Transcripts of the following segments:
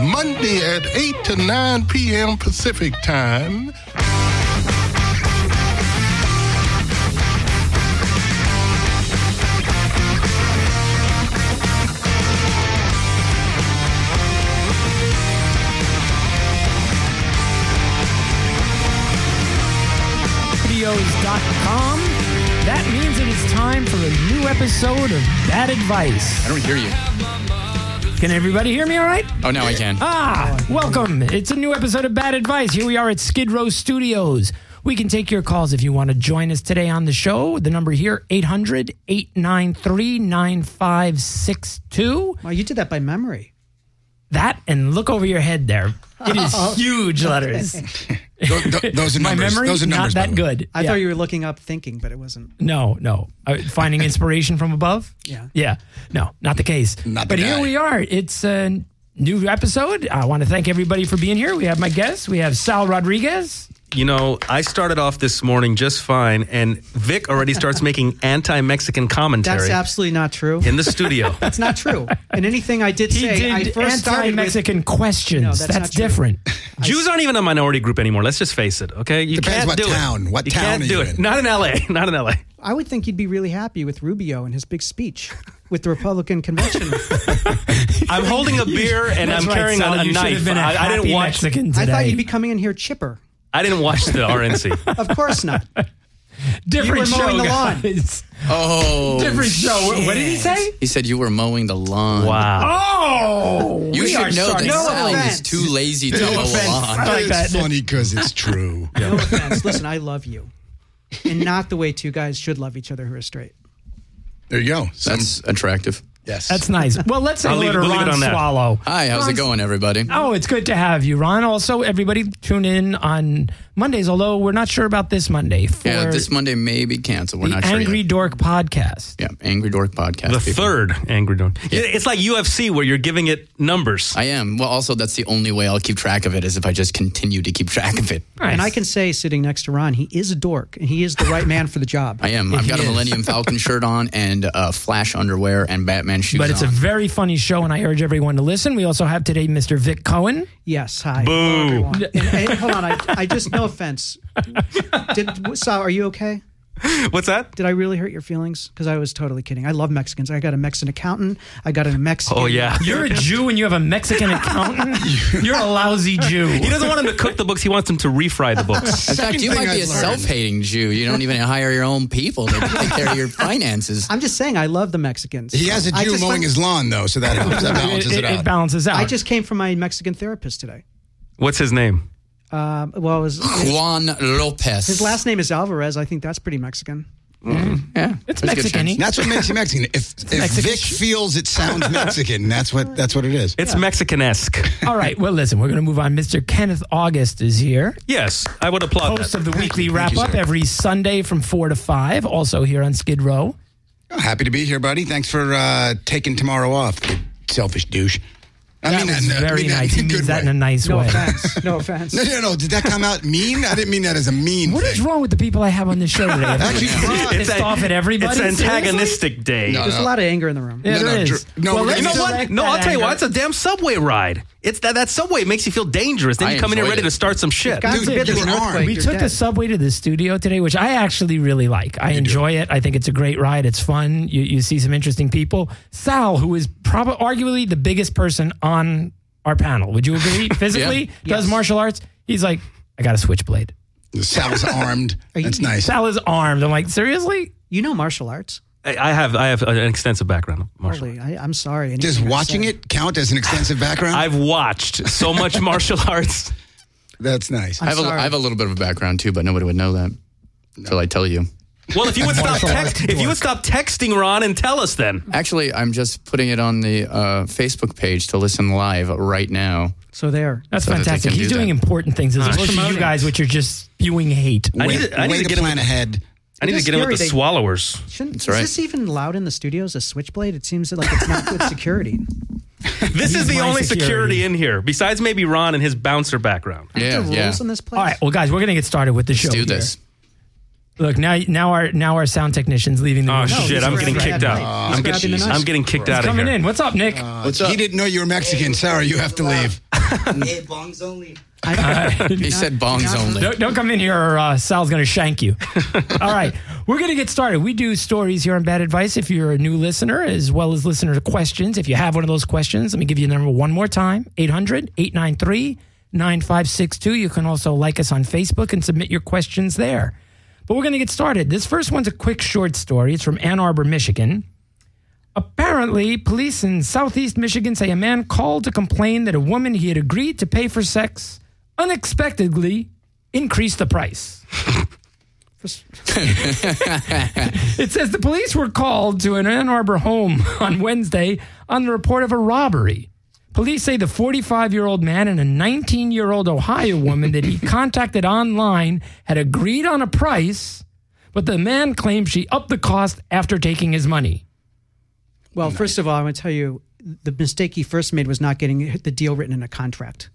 Monday at 8 to 9 p.m. Pacific Time. Studios.com. That means it is time for a new episode of Bad Advice. I don't hear you. Can everybody hear me all right? Oh, now I can. Welcome. It's a new episode of Bad Advice. Here we are at Skid Row Studios. We can take your calls if you want to join us today on the show. The number here, 800-893-9562. Wow, you did that by memory. That and look over your head there. It is huge letters. Those are numbers. My memory, those are numbers, not that good. I thought you were looking up thinking, but it wasn't. No. Finding inspiration from above? Yeah. No, not the case. But here we are. It's a new episode. I want to thank everybody for being here. We have my guests. We have Sal Rodriguez. You know, I started off this morning just fine, and Vic already starts making anti-Mexican commentary. That's absolutely not true. In the studio. That's not true. And anything I did say, I first started anti-Mexican questions. No, that's different. Jews aren't even a minority group anymore. Let's just face it, okay? You Depends can't what do town. it. What you town can't are do you it. in? Not in L.A. Not in L.A. I would think you'd be really happy with Rubio and his big speech with the Republican convention. I'm holding a beer and I'm carrying Sal, a you should knife. have been a I didn't happy watch. Mexican today. I thought you'd be coming in here chipper. I didn't watch the RNC. Of course not. Different You were mowing show, the lawn. guys. Oh, Different show. What did he say? He said you were mowing the lawn. Wow. Oh! You should know that No Sal offense. is too lazy to mow a lawn. I like that. It's funny because it's true. No offense. Listen, I love you. And not the way two guys should love each other who are straight. There you go. That's attractive. Yes. That's nice. Well, let's say I'll hello leave- to we'll leave Ron it on that. Swallow. Hi, how's it going, everybody? Oh, it's good to have you, Ron. Also, everybody tune in on Mondays, although we're not sure about this Monday. For Yeah, this Monday may be canceled. We're the not sure Angry yet. Dork podcast. Yeah, Angry Dork podcast. The people. third Angry Dork. It's like UFC where you're giving it numbers. I am. Well, also, that's the only way I'll keep track of it is if I just continue to keep track of it. Nice. And I can say, sitting next to Ron, he is a dork, and he is the right man for the job. I am. I've got a Millennium Falcon shirt on and Flash underwear and Batman shoes But it's a on. very funny show, and I urge everyone to listen. We also have today Mr. Vic Cohen. Yes, hi. Boo. Hello, everyone. And hold on, I just, no offense. Sal, are you okay? What's that? Did I really hurt your feelings? Because I was totally kidding. I love Mexicans. I got a Mexican accountant. I got a Mexican. Oh, yeah. You're a Jew and you have a Mexican accountant? You're a lousy Jew. He doesn't want him to cook the books. He wants him to refry the books. In fact, you thing might be I've a learned. self-hating Jew. You don't even hire your own people to take care of your finances. I'm just saying, I love the Mexicans. He has a I Jew just mowing went- his lawn, though, so that helps. That balances it out. It balances out. I just came from my Mexican therapist today. What's his name? Well, it was, Juan Lopez. his last name is Alvarez. I think that's pretty Mexican. Yeah, It's that's a good Mexican-y. chance. That's what makes you Mexican. If Vic feels it sounds Mexican, that's what it is. It's Mexican-esque. All right, well, listen, we're going to move on. Mr. Kenneth August is here. Yes, I would applaud Host that. of the weekly you, wrap-up sir. every Sunday from 4 to 5, also here on Skid Row. Oh, happy to be here, buddy. Thanks for taking tomorrow off, you selfish douche. That was very nice. He means that in a nice No way. offense. No offense. No. Did that come out mean? I didn't mean that as a mean What thing. is wrong with the people I have on this show today? Actually, Everyone's pissed off at everybody. It's Seriously? antagonistic day. No. There's a lot of anger in the room. Yeah, No, there no, is. no, Well, we're let's gonna You know what? direct No, that I'll tell you anger. what. It's a damn subway ride. It's that subway makes you feel dangerous. Then I you come in here enjoyed ready it. to start some shit. God Dude, forbid there's an you're armed. earthquake. We you're took dead. the subway to the studio today, which I actually really like. I enjoy it. I think it's a great ride. It's fun. You see some interesting people. Sal, who is probably arguably the biggest person on our panel. Would you agree? Physically, does Yes. martial arts. He's like, I got a switchblade. Sal's armed. That's nice. Sal is armed. I'm like, seriously? You know martial arts. I have an extensive background in martial Holy, I'm sorry. Does anything I watching said. it count as an extensive background? I've watched so much martial arts. That's nice. I have a little bit of a background too, but nobody would know that until I tell you. Well, if you would stop texting Ron and tell us then. Actually, I'm just putting it on the Facebook page to listen live right now. So there. That's So that they fantastic. can He's do doing that. important things as opposed to you guys, which are just spewing hate. I need Way to to get him. plan ahead. I need to It's get in with scary. the They- swallowers. Is right. this even allowed in the studios, a switchblade? It seems like it's not good security. This is the my only security. security in here, besides maybe Ron and his bouncer background. Aren't Yeah, there yeah. rules in this place? All right, well, guys, we're going to get started with the show. Let's do here. this. Look, now our sound technician's leaving the room. Oh, shit. I'm getting kicked out. I'm getting kicked out of Coming here. in. What's up, Nick? What's up? He didn't know you were Mexican. Sorry, you have to leave. Hey, bongs only. He said bongs only. Don't come in here or Sal's going to shank you. All right. We're going to get started. We do stories here on Bad Advice if you're a new listener, as well as listener questions. If you have one of those questions, let me give you the number one more time, 800-893-9562. You can also like us on Facebook and submit your questions there. But we're going to get started. This first one's a quick short story. It's from Ann Arbor, Michigan. Apparently, police in southeast Michigan say a man called to complain that a woman he had agreed to pay for sex unexpectedly increased the price. It says the police were called to an Ann Arbor home on Wednesday on the report of a robbery. Police say the 45-year-old man and a 19-year-old Ohio woman that he contacted online had agreed on a price, but the man claimed she upped the cost after taking his money. Well, first of all, I want to tell you, the mistake he first made was not getting the deal written in a contract.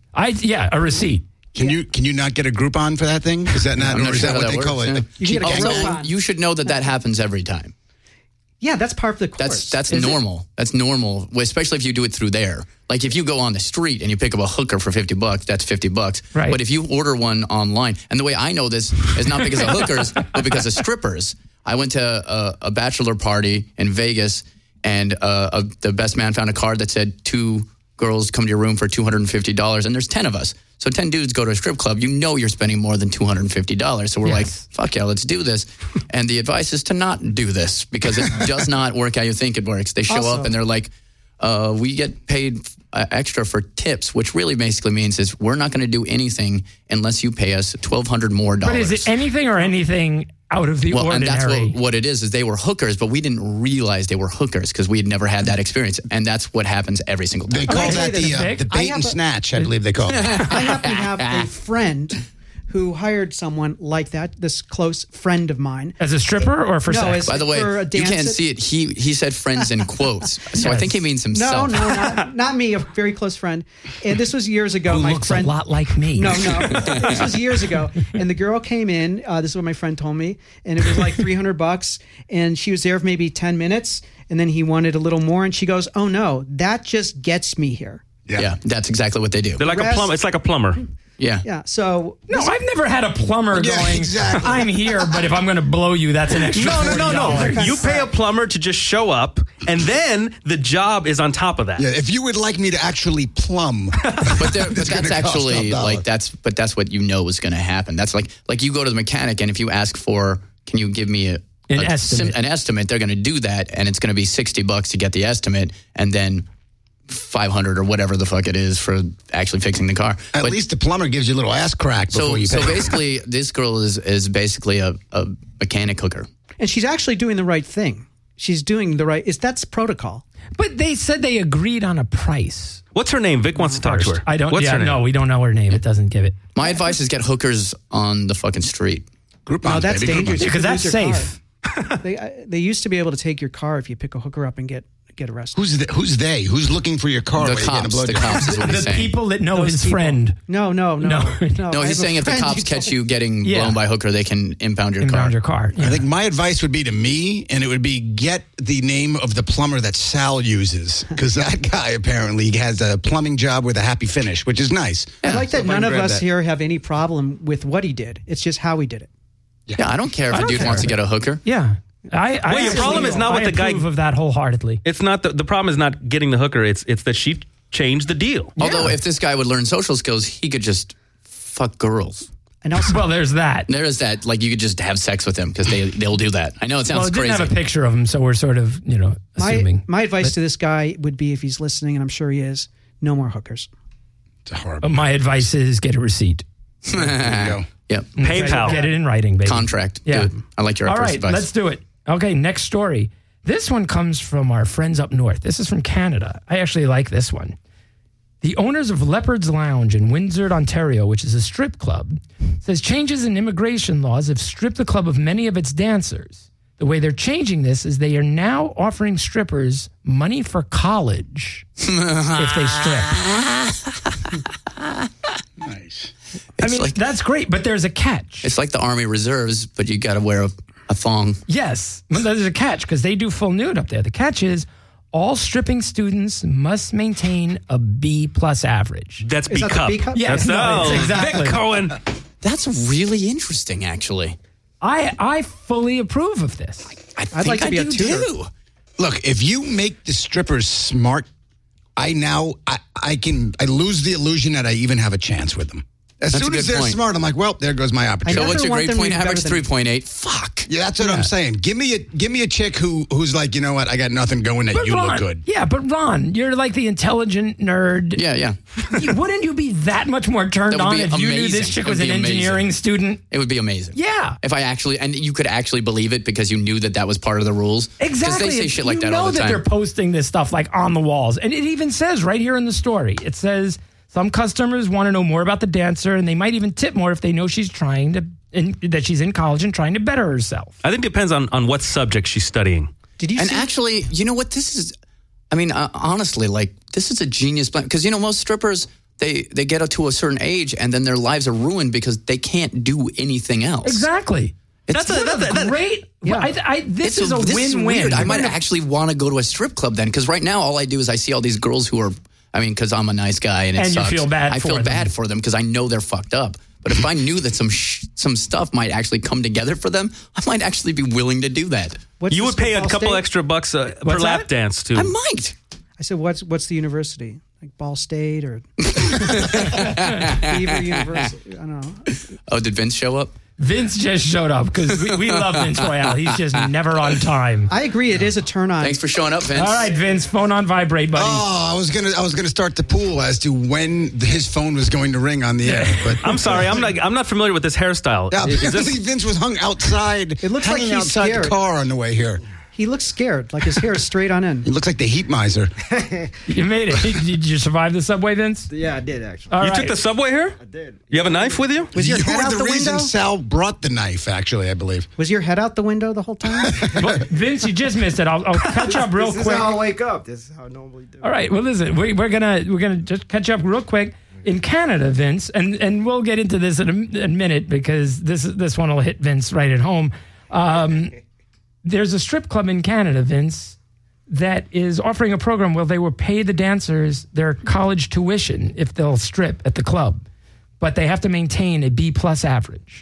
A receipt. Can you not get a Groupon for that thing? Is that not? Or is that what they call it? You get a Also, Groupon. you should know that happens every time. Yeah, that's part of the course. That's normal. That's normal, especially if you do it through there. Like if you go on the street and you pick up a hooker for $50, that's $50. Right. But if you order one online, and the way I know this is not because of hookers, but because of strippers. I went to a bachelor party in Vegas, and the best man found a card that said 2 girls come to your room for $250, and there's 10 of us. So 10 dudes go to a strip club. You know you're spending more than $250. So we're like, fuck yeah, let's do this. And the advice is to not do this because it does not work how you think it works. They show up and they're like, we get paid extra for tips, which really basically means is we're not going to do anything unless you pay us $1,200 more. But is it anything or anything out of the ordinary? And that's what it is they were hookers, but we didn't realize they were hookers because we had never had that experience. And that's what happens every single time. They call that the bait and snatch, I believe they call it. I happen to have a friend who hired someone like that, this close friend of mine. As a stripper or for sex? By the way, you can't see it. He said friends in quotes. So I think he means himself. No, not me, a very close friend. And this was years ago. Who my looks friend, a lot like me. No. This was years ago. And the girl came in. This is what my friend told me. And it was like $300. And she was there for maybe 10 minutes. And then he wanted a little more. And she goes, oh, no, that just gets me here. Yeah, that's exactly what they do. They're like a plumber. It's like a plumber. Yeah. Yeah. So No, I've never had a plumber going, exactly. I'm here, but if I'm going to blow you, that's an extra $40. You pay a plumber to just show up, and then the job is on top of that. Yeah, if you would like me to actually plumb, But that's gonna actually cost like that's what you know is going to happen. That's like you go to the mechanic, and if you ask for, can you give me an estimate, they're going to do that, and it's going to be $60 to get the estimate, and then $500 or whatever the fuck it is for actually fixing the car. At least the plumber gives you a little ass crack before you pay. So basically, this girl is basically a mechanic hooker. and she's actually doing the right thing. She's doing the right. That's protocol. But they said they agreed on a price. What's her name? Vic wants to talk to her. I don't. What's her name? No, we don't know her name. It doesn't give it. My advice is get hookers on the fucking street. Groupons, No, that's baby, dangerous. Groupons. Because that's Lose your safe. They used to be able to take your car if you pick a hooker up and get arrested. Who's they? Who's looking for your car? The while you're getting a cops. The blowjob? cops is what he's The saying. people that know Those his people. friend. No. No. No, I he's have a saying if the friend cops who catch told you getting Yeah. blown by a hooker, they can impound your car. Impound your car. I think my advice would be to me, and it would be get the name of the plumber that Sal uses, because that guy apparently has a plumbing job with a happy finish, which is nice. I like So that if I none can of grab us that. here have any problem with what he did. It's just how he did it. Yeah, I don't care if a dude wants to get a hooker. Yeah. Well, your problem is not with the guy- I approve of that wholeheartedly. It's not the problem is not getting the hooker. It's that she changed the deal. Although if this guy would learn social skills, he could just fuck girls. And also, Well, there's that. There is that, like you could just have sex with them because they'll do that. I know it sounds Well, it didn't crazy. have a picture of him, so we're sort of, assuming. my advice to this guy would be, if he's listening, and I'm sure he is, no more hookers. It's horrible. My advice is get a receipt. There you go. Yep. PayPal. Get it in writing, baby. Contract. Yeah. Good. I like your All right, advice. let's do it. Okay, next story. This one comes from our friends up north. This is from Canada. I actually like this one. The owners of Leopard's Lounge in Windsor, Ontario, which is a strip club, says changes in immigration laws have stripped the club of many of its dancers. The way they're changing this is they are now offering strippers money for college if they strip. Nice. I mean, that's great, but there's a catch. It's like the Army Reserves, but you got to wear a thong. Yes, but there's a catch because they do full nude up there. The catch is all stripping students must maintain a B+ average. That's Is that the B-cup. B cup? Yes, no, it's exactly. Vic Cohen. That's really interesting, actually. I fully approve of this. I I'd think like to be a do tutor. too. Look, if you make the strippers smart, I lose the illusion that I even have a chance with them. As That's soon a as good they're point. smart, I'm like, well, there goes my So opportunity. what's your want grade them to point be better average? than- 3.8. Fuck. Yeah, that's what I'm saying. Give me a chick who's like, you know what, I got nothing going that you Ron, look good. Yeah, but Ron, you're like the intelligent nerd. Yeah. Wouldn't you be that much more turned That would on be if you knew amazing. this chick That was would an be amazing. engineering student? It would be amazing. Yeah. If I actually, and you could actually believe it because you knew that was part of the rules. Exactly. Because they say shit like you that know all the that they're time. posting this stuff like on the walls. And it even says right here in the story, it says some customers want to know more about the dancer and they might even tip more if they know she's that she's in college and trying to better herself. I think it depends on what subject she's studying. Did you And see? actually, you know what? This is, I mean, honestly, like, this is a genius plan. Because, most strippers, they get up to a certain age and then their lives are ruined because they can't do anything else. Exactly. It's Great. Yeah. This is a this is win-win. weird. I You're might gonna- actually want to go to a strip club then. Because right now, all I do is I see all these girls who are, because I'm a nice guy and it And you sucks. feel bad I for feel them. bad for them because I know they're fucked up. But if I knew that some stuff might actually come together for them, I might actually be willing to do that. What's You the would pay a Ball couple State? extra bucks per What's lap that? dance too. I might. I said, what's the university? Like Ball State or Beaver University? I don't know. Oh, did Vince show up? Vince just showed up because we love Vince Royale. He's just never on time. I agree. It is a turn on. Thanks for showing up, Vince. All right, Vince, phone on vibrate, buddy. Oh, I was gonna start the pool as to when his phone was going to ring on the air. But I'm sorry, I'm not familiar with this hairstyle. yeah, Is apparently this- Vince was hung outside. It looks like hanging he's outside scared. the car on the way here. He looks scared, like his hair is straight on end. He looks like the heat miser. You made it. Did you survive the subway, Vince? Yeah, I did actually. All you right. took the subway here? I did. You have a knife with you? Was your You head were out the the reason window? Sal brought the knife, actually, I believe. Was your head out the window the whole time? Well, Vince, you just missed it. I'll catch up real This quick. is how I wake up. This is how I normally do. All right. Well, listen, we're gonna just catch up real quick. In Canada, Vince, and we'll get into this in a minute because this one will hit Vince right at home. There's a strip club in Canada, Vince, that is offering a program where they will pay the dancers their college tuition if they'll strip at the club, but they have to maintain a B+ average.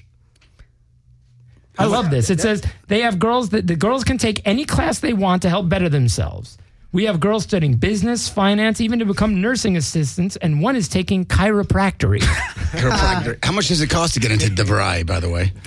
I love this. It says they have girls that the girls can take any class they want to help better themselves. We have girls studying business, finance, even to become nursing assistants, and one is taking chiropractic. Chiropractor. How much does it cost to get into DeVry, by the way?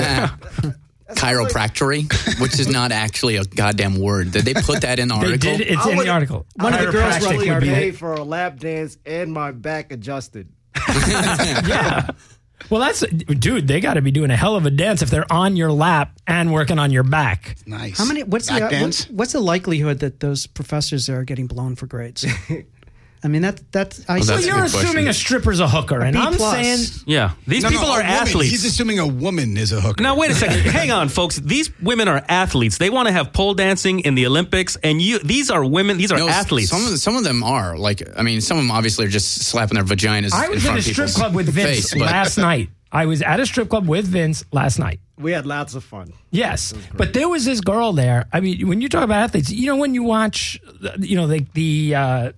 Chiropractic, which is not actually a goddamn word. Did they put that in the They article? did. It's I in would- the article. One of the girls Chiropractic roughly would I be paid for a lap dance and my back adjusted. yeah. Well, dude. They got to be doing a hell of a dance if they're on your lap and working on your back. Nice. How many? What's Back the dance? what's the likelihood that those professors there are getting blown for grades? I mean, that's I that's So a see. you're good assuming question. a stripper's a hooker, and B+. I'm saying Yeah. These No, people no, are a woman. athletes. He's assuming a woman is a hooker. Now, wait a second. Hang on, folks. These women are athletes. They want to have pole dancing in the Olympics, and these are women. These are No, athletes. Some of them are like. I mean, some of them obviously are just slapping their vaginas. I was in in front a of strip people's club with Vince face, but- last night. I was at a strip club with Vince last night. We had lots of fun. Yes, but there was this girl there. I mean, when you talk about athletes, when you watch, the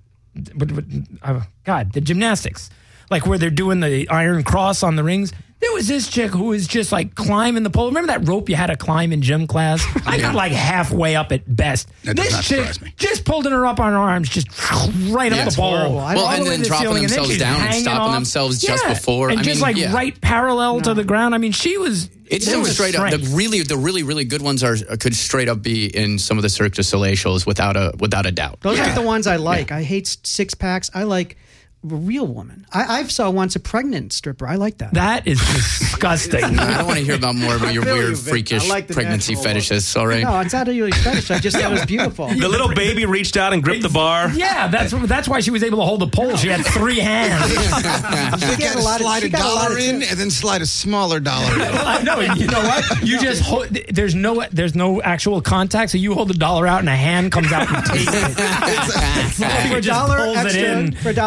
gymnastics, like where they're doing the iron cross on the rings. There was this chick who was just like climbing the pole. Remember that rope you had to climb in gym class? I got like halfway up at best. That does This not chick surprise me. just pulled her up on her arms, just right up it's the pole. horrible. All Well, the and way then to the dropping ceiling, then themselves she's down and hanging stopping off. themselves just before. and I just mean, like yeah. right parallel to the ground. I mean, she was. It's there some was straight up. strength. The really good ones could straight up be in some of the Cirque du Soleil shows without a doubt. Those are the ones I like. I hate six packs. I like a real woman. I saw once a pregnant stripper. I like that. That is disgusting. I don't want to hear about more about your feel you, weird, Vince. freakish I like the pregnancy natural fetishes. All right. No, it's not really fetish. I just thought it was beautiful. the little baby reached out and gripped the bar. Yeah, that's why she was able to hold the pole. She had 3 hands. You got got a to lot of- slide she a got a lot dollar of in tips. and then slide a smaller dollar in. I know. You know what? You just hold, there's no actual contact, so you hold the dollar out and a hand comes out and takes it. For She a just dollar pulls it in. extra, for $1 extra,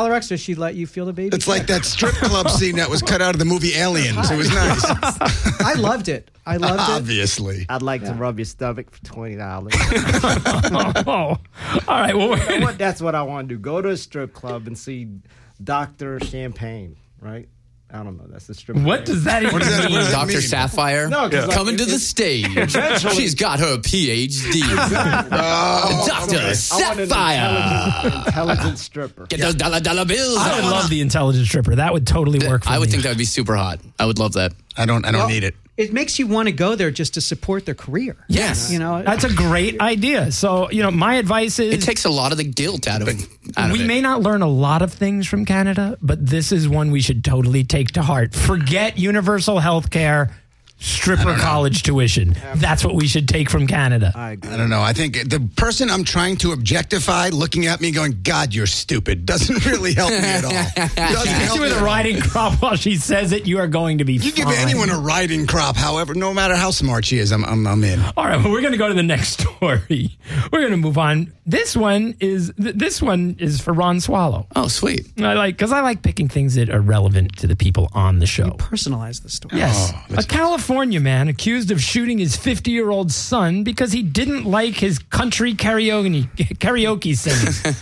she let you feel the baby? It's like that strip club scene that was cut out of the movie Aliens. It was nice. I loved it. I loved it. Obviously. I'd like to rub your stomach for $20. Oh, all right. Well, You know what? That's what I want to do. Go to a strip club and see Dr. Champagne, right? I don't know. That's the strip. what does that even What does that- mean? what does that Dr. mean? Sapphire No, 'cause, like, coming to the stage. She's got her PhD. Dr. I want an Sapphire. intelligent stripper. Get those dollar bills. I would love the intelligent stripper. That would totally work for me. I would think that would be super hot. I would love that. I don't need it. It makes you want to go there just to support their career. Yes. You know, That's a great idea. So, my advice is It takes a lot of the guilt out of it. we may not learn a lot of things from Canada, but this is one we should totally take to heart. Forget universal health care, stripper college tuition. That's what we should take from Canada. I agree. I don't know. I think the person I'm trying to objectify looking at me going, God, you're stupid, doesn't really help me at all. Doesn't help She me with at a all. riding crop while she says it, you are going to be You give fine. anyone a riding crop, however, no matter how smart she is, I'm in. All right, well, we're going to go to the next story. We're going to move on. This one is for Ron Swallow. Oh, sweet. Because I like picking things that are relevant to the people on the show. personalize the story. Yes. A California man accused of shooting his 50-year-old son because he didn't like his country karaoke singing.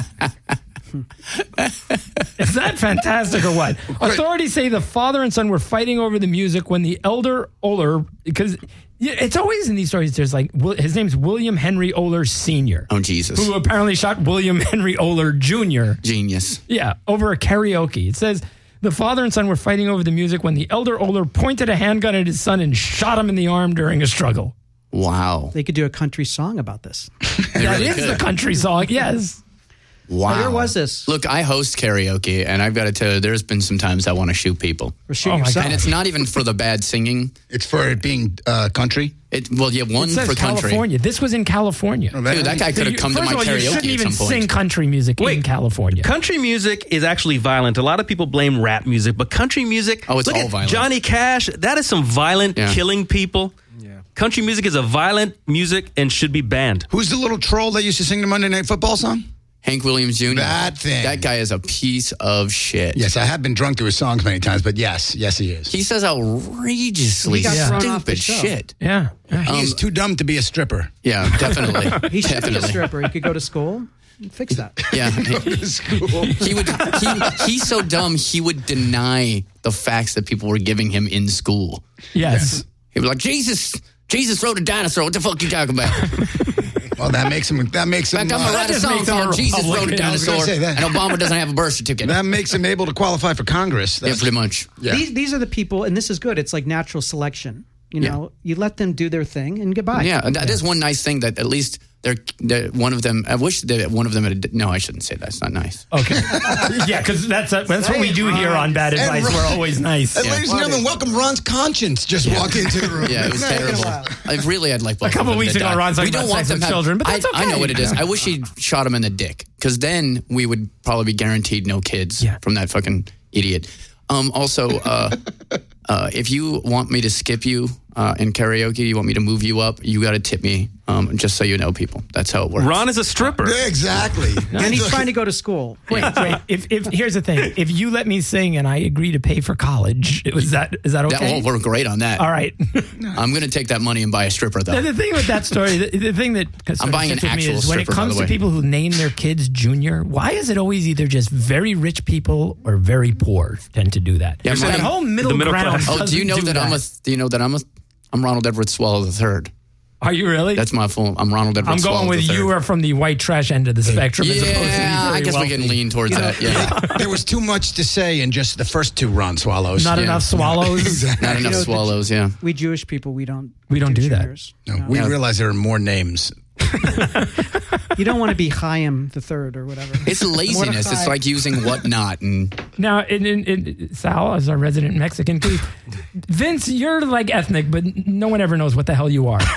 Is that fantastic or what? Authorities say the father and son were fighting over the music when the elder Oler, because it's always in these stories, there's his name's William Henry Oler Sr., Oh, Jesus. who apparently shot William Henry Oler Jr. Genius. Yeah, over a karaoke. It says the father and son were fighting over the music when the elder Oler pointed a handgun at his son and shot him in the arm during a struggle. Wow. They could do a country song about this. That really is could. the country song, yes. Wow. Where was this? Look, I host karaoke, and I've got to tell you, there's been some times I want to shoot people. Or shoot Oh, my yourself. God. And it's not even for the bad singing. It's for it being country. One It says for country. California. This was in California. Dude, that guy could have come to First my of all, you karaoke shouldn't at even some point. sing country music in Wait. California. Country music is actually violent. A lot of people blame rap music, but country music. Oh, it's look all at violent. Johnny Cash. That is some violent Yeah. killing people. Yeah. Country music is a violent music and should be banned. Who's the little troll that used to sing the Monday Night Football song? Hank Williams Jr. That thing. That guy is a piece of shit. Yes, I have been drunk to his songs many times, but yes, he is. He says outrageously He got thrown off the stupid show. shit. Yeah. He is too dumb to be a stripper. Yeah, definitely. He should be a Definitely. stripper. He could go to school and fix that. Yeah. He's so dumb, he would deny the facts that people were giving him in school. Yes. He'd be like, Jesus rode a dinosaur. What the fuck you talking about? Well, that makes him. In fact, I'm going to write a just song makes him a called Jesus Rode a Republican. I was Dinosaur, gonna say that. and Obama doesn't have a birth certificate. that makes him able to qualify for Congress. Yeah, pretty much. Yeah. These are the people, and this is good. It's like natural selection. You know, you let them do their thing and goodbye. Yeah, and that is one nice thing that at least they're one of them. I wish that one of them had. No, I shouldn't say that. It's not nice. Okay. Yeah, because that's what we do here on Bad Advice. Ron- We're always nice. And ladies and gentlemen, welcome Ron's conscience. Just walked into the room. Yeah, it was Not gonna terrible. lie. I'd like both A couple of them weeks to ago, die. Ron's talking We don't about want sex them with to have- children, but that's I know okay. what it is. I wish he'd shot him in the dick, because then we would probably be guaranteed no kids from that fucking idiot. Also, if you want me to skip you in karaoke, you want me to move you up, you got to tip me, just so you know, people. That's how it works. Ron is a stripper. Yeah, exactly. And he's trying to go to school. Wait. If here's the thing, if you let me sing and I agree to pay for college, is that That okay? won't work great on that. All right. I'm going to take that money and buy a stripper, though. The thing with that story, the thing that sort I'm of buying sits an with me actual is when it stripper, by comes the to way. people who name their kids Junior, why is it always either just very rich people or very poor tend to do that? Yeah, That mine- whole middle the middle ground. class. Oh, do you know doesn't that Do you know that I'm Ronald Edward Swallow III? Are you really? That's my full. I'm Ronald Edward I'm Swallow going with III. you are from the white trash end of the spectrum. As opposed to the Yeah, very I guess we wealthy. can lean towards that. Yeah, There was too much to say in just the first two Ron Swallows. Not Yeah. enough swallows. not enough know, swallows. Yeah. We Jewish people, we don't do that. juniors. No, we realize there are more names. You don't want to be Chaim the Third or whatever. It's laziness. It's Mordecai. like using whatnot and Now, Sal, as our resident Mexican, please, Vince, you're like ethnic, but no one ever knows what the hell you are.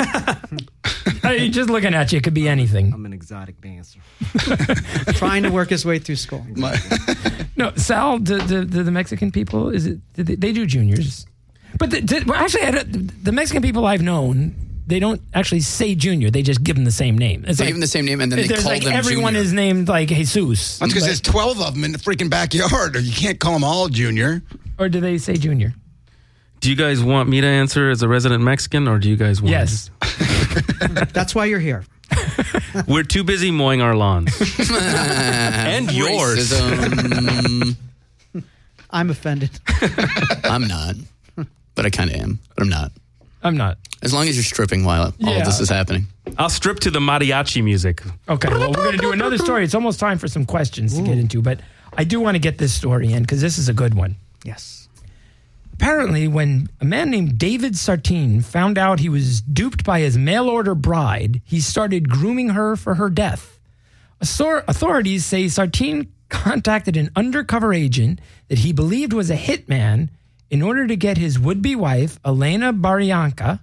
Just looking at you, it could be anything. I'm an exotic dancer. Trying to work his way through school. No, Sal, the Mexican people, they do juniors. But actually, the Mexican people I've known, they don't actually say Junior. They just give him the same name. It's They like, give him the same name, and then they there's call like them everyone Junior. is named like Jesus. That's because there's 12 of them in the freaking backyard. You can't call them all Junior. Or do they say Junior? Do you guys want me to answer as a resident Mexican, or do you guys want? Yes. That's why you're here. We're too busy mowing our lawns. And yours. Racism. I'm offended. I'm not, but I kind of am. But I'm not. I'm not. As long as you're stripping while all Yeah. of this is happening. I'll strip to the mariachi music. Okay, well, we're going to do another story. It's almost time for some questions to get into, but I do want to get this story in because this is a good one. Yes. Apparently, when a man named David Sartine found out he was duped by his mail-order bride, he started grooming her for her death. Authorities say Sartine contacted an undercover agent that he believed was a hitman in order to get his would-be wife, Elena Barikina.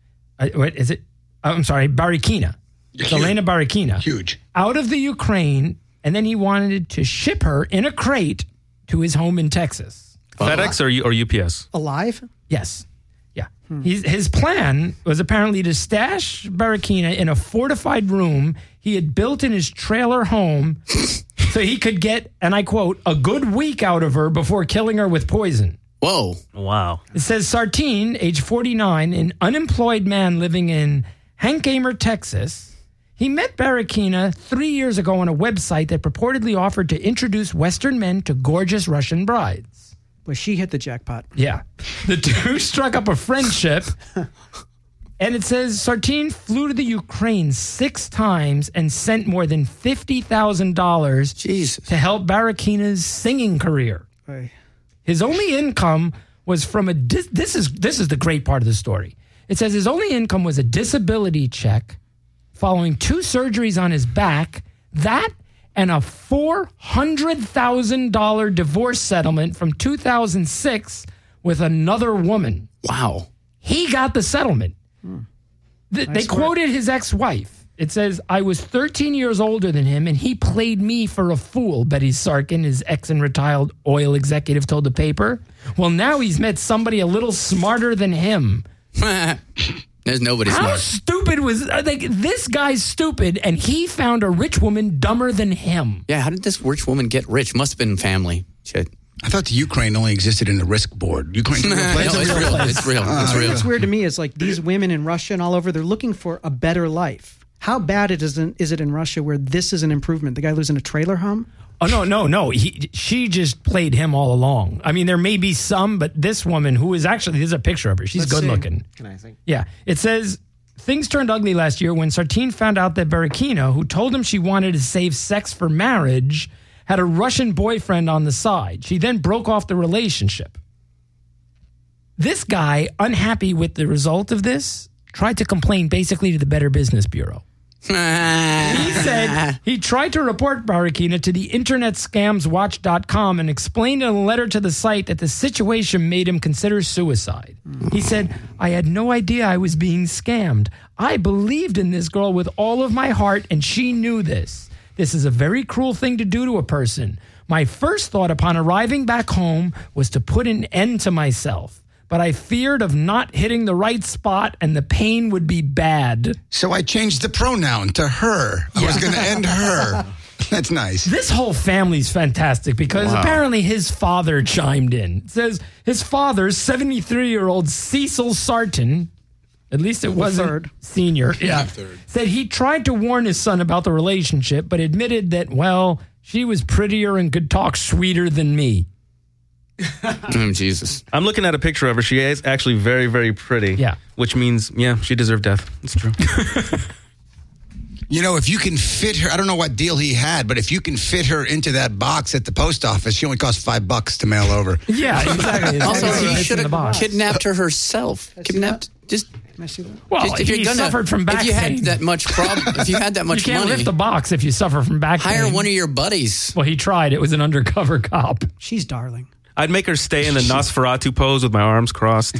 Barikina. It's Elena Barikina. Huge. Out of the Ukraine, and then he wanted to ship her in a crate to his home in Texas. FedEx or UPS? Alive? Yes. Yeah. His plan was apparently to stash Barikina in a fortified room he had built in his trailer home so he could get, and I quote, a good week out of her before killing her with poison. Whoa. Wow. It says Sartine, age 49, an unemployed man living in Hankamer, Texas. He met Barikina 3 years ago on a website that purportedly offered to introduce Western men to gorgeous Russian brides. Well, she hit the jackpot. Yeah. The two struck up a friendship. And it says Sartine flew to the Ukraine 6 times and sent more than $50,000 Jesus. to help Barikina's singing career. Right. His only income was from this is the great part of the story. It says his only income was a disability check following 2 surgeries on his back, that and a $400,000 divorce settlement from 2006 with another woman. Wow. He got the settlement. They quoted his ex-wife. It says, I was 13 years older than him, and he played me for a fool, Betty Sarkin, his ex and retired oil executive, told the paper. Well, now he's met somebody a little smarter than him. There's nobody How smart. stupid was... this guy's stupid, and he found a rich woman dumber than him. Yeah, how did this rich woman get rich? Must have been family. Shit. I thought the Ukraine only existed in the Risk Board. Ukraine's a real No, place? it's real. It's real. It's real. What's weird to me is like these women in Russia and all over, they're looking for a better life. How bad is it in Russia where this is an improvement? The guy lives in a trailer home? Oh, no. She just played him all along. I mean, there may be some, but this woman who is actually, there's a picture of her. She's Let's good see. looking. Can I think? Yeah. It says, things turned ugly last year when Sartine found out that Barikina, who told him she wanted to save sex for marriage, had a Russian boyfriend on the side. She then broke off the relationship. This guy, unhappy with the result of this, tried to complain basically to the Better Business Bureau. He said he tried to report Barikina to the internetscamswatch.com and explained in a letter to the site that the situation made him consider suicide. He said, I had no idea I was being scammed. I believed in this girl with all of my heart, and she knew this. This is a very cruel thing to do to a person. My first thought upon arriving back home was to put an end to myself. But I feared of not hitting the right spot and the pain would be bad. So I changed the pronoun to her. I was going to end her. That's nice. This whole family's fantastic because apparently his father chimed in. It says his father, 73-year-old Cecil Sartin, at least it wasn't third. senior, said he tried to warn his son about the relationship, but admitted that, well, she was prettier and could talk sweeter than me. Oh, Jesus. I'm looking at a picture of her. She is actually very, very pretty. Yeah. Which means, yeah, she deserved death. It's true. You know, if you can fit her, I don't know what deal he had, but if you can fit her into that box at the post office, she only costs $5 to mail over. Yeah, exactly. Also, It's he in should the have box. kidnapped her herself. Kidnapped. Just. Can I see that? Well, Just if he you're gonna, suffered from back if you pain. had that much problem, if you had that You much can't money, lift the box if you suffer from back hire pain. one of your buddies. Well, he tried. It was an undercover cop. She's darling. I'd make her stay in the Nosferatu pose with my arms crossed.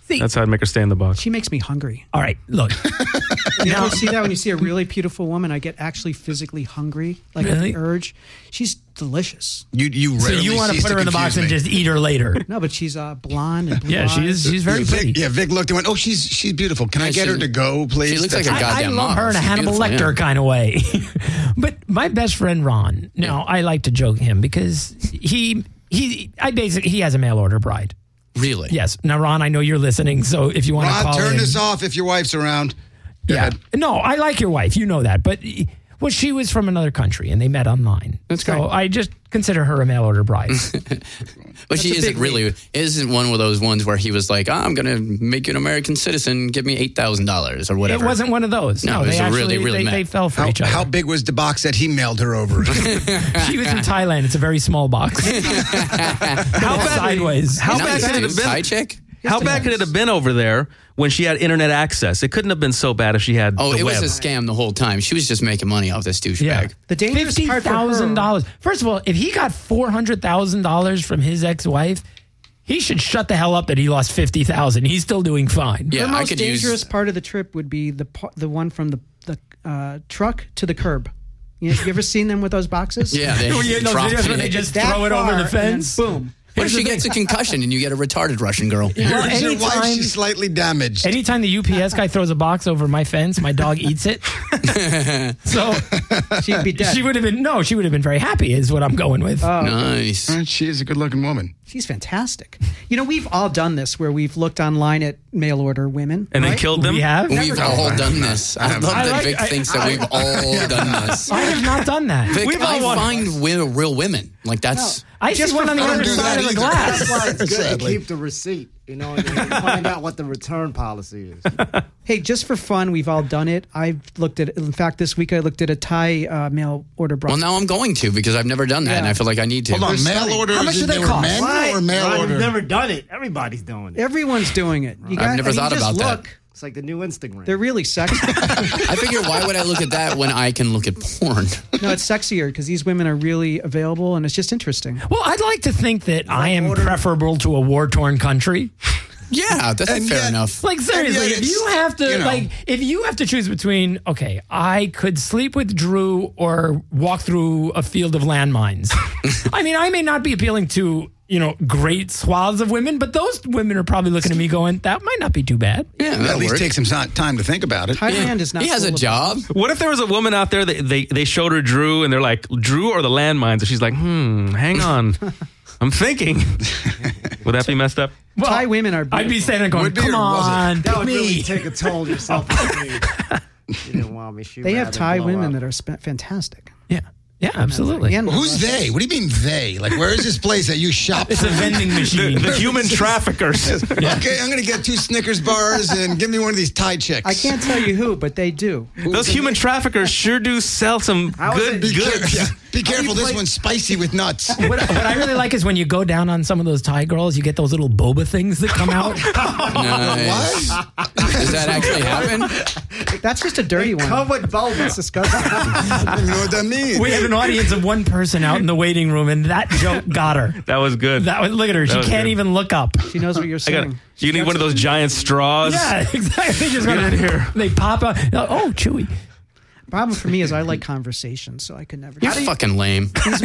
That's how I'd make her stay in the box. She makes me hungry. All right, look. You ever see that when you see a really beautiful woman? I get actually physically hungry, like Really? an urge. She's delicious. You So rarely you want to cease put her in the box confuse and me. just eat her later? No, but she's blonde and blue Yeah, eyes. she's very pretty. Vic looked and went, "Oh, she's beautiful. Can I get her to go, please?" She looks like a I goddamn love model. her in a She's Hannibal beautiful, Lecter yeah. kind of way. But my best friend Ron, now I like to joke him because he has a mail order bride. Really? Yes. Now Ron, I know you're listening, so if you want to Ron, call turn in, this off if your wife's around. Go yeah. ahead. No, I like your wife. You know that, but well, she was from another country and they met online. That's so great. I just consider her a mail order bride. But she a isn't big really, isn't one of those ones where he was like, I'm going to make you an American citizen, give me $8,000 or whatever. It wasn't one of those. No, it was they a really, actually really they met. fell for each other. How big was the box that he mailed her over? She was in Thailand. It's a very small box. How bad? Sideways. How Nice, bad could it dude. have been? Thai chick? How bad could it have been over there when she had internet access? It couldn't have been so bad if she had Oh, the it web. was a scam the whole time. She was just making money off this douchebag. Yeah. The dangerous part for her- $50,000. First of all, if he got $400,000 from his ex-wife, he should shut the hell up that he lost $50,000. He's still doing fine. Yeah, the I most could dangerous use. part of the trip would be the one from the truck to the curb. You ever seen them with those boxes? Yeah, they Oh, yeah, those drop videos where it. they just That throw it over far, the and then fence. boom. What if she gets a concussion and you get a retarded Russian girl? Well, Here's your wife. anytime- She's slightly damaged. Anytime the UPS guy throws a box over my fence, my dog eats it. So She'd be dead. she would have been very happy is what I'm going with. Nice. She is a good-looking woman. She's fantastic. You know, we've all done this where we've looked online at mail order women. and then right? killed them. we have? We've all done this. I love I that like- Vic thinks that we've all done this. I have not done that. Vic, We've all I won. find real women. Like that's. I see one on the I don't other do side that of the either. glass. That's why it's good to Sadly. keep the receipt, you know, and find out what the return policy is. Hey, just for fun, we've all done it. I've looked at, in fact, this week I looked at a Thai mail order Well, broker. now I'm going to because I've never done that, and I feel like I need to. Hold on, mail orders. How much do they were cost? manual or mail I've order? never done it. Everybody's doing it. Everyone's doing it. You I've never you thought just about that. look. It's like the new Instagram. They're really sexy. I figure, why would I look at that when I can look at porn? No, it's sexier because these women are really available, and it's just interesting. Well, I'd like to think that I am preferable to a war-torn country. Yeah, that's And fair yet- enough. Like seriously, yet if you it's, have to you know. like if you have to choose between okay, I could sleep with Drew or walk through a field of landmines. I mean, I may not be appealing to, great swaths of women, but those women are probably looking at me going, that might not be too bad. Yeah, At that'll least work. take some time to think about it. Thailand is not. He has a full of- job. What if there was a woman out there that they showed her Drew and they're like, Drew or the landmines? And she's like, hang on. I'm thinking. Would that be messed up? Well, Thai women are. I'd be standing there going, Would be come or was it? on, that pick would really me. take a toll on yourself. You didn't want me. They have Thai women that are fantastic. Yeah, absolutely. And Who's they? What do you mean they? Like, where is this place that you shop? It's a vending machine. The human traffickers. Okay, I'm going to get 2 Snickers bars and give me one of these Thai chicks. I can't tell you who, but they do. Those human traffickers sure do sell some How is good it- Be, goods. yeah, be careful, this one's spicy with nuts. What I really like is when you go down on some of those Thai girls, you get those little boba things that come out. Nice. What? Does that actually happen? That's just a dirty one. Come with boba. That's disgusting. I don't even know what that means. We have an audience of one person out in the waiting room, and that joke got her. That was good. Look at her. She was can't good. even look up. She knows what you're I got. saying. You need one of those giant straws. Yeah, exactly. They just Get in here. They pop out. Oh, chewy. Problem for me is I like conversation, so I could never. You're fucking lame. How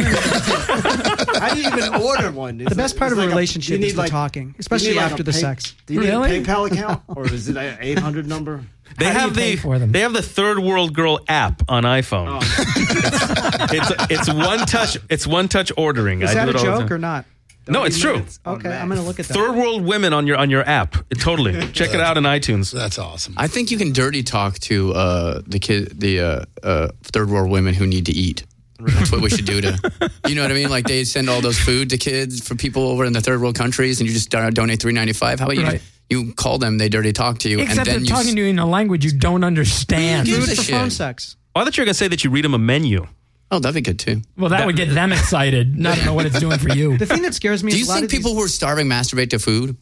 do you even order one? The best part of a relationship is the talking, especially after the sex. Do you need Really? a PayPal account or is it an 800 number? They How do you have pay for them? They have the Third World Girl app on iPhone. It's one touch. It's one touch ordering. Is I that do a it all the joke time. or not? No, it's true. Okay, I'm going to look at that. Third World Women on your app. Totally. Check it out in iTunes. That's awesome. I think you can dirty talk to the third world women who need to eat. That's what we should do to, you know what I mean? Like they send all those food to kids for people over in the third world countries, and you just donate $3.95. How about you? Right. You call them, they dirty talk to you, Except and they're then talking to you in a language you don't understand. Who Food gives a for phone shit? sex. Oh, I thought you were gonna say that you read them a menu. Oh, that'd be good too. Well, that would get them excited. Not know what it's doing for you. The thing that scares me Do is you a lot think of these- people who are starving masturbate to food?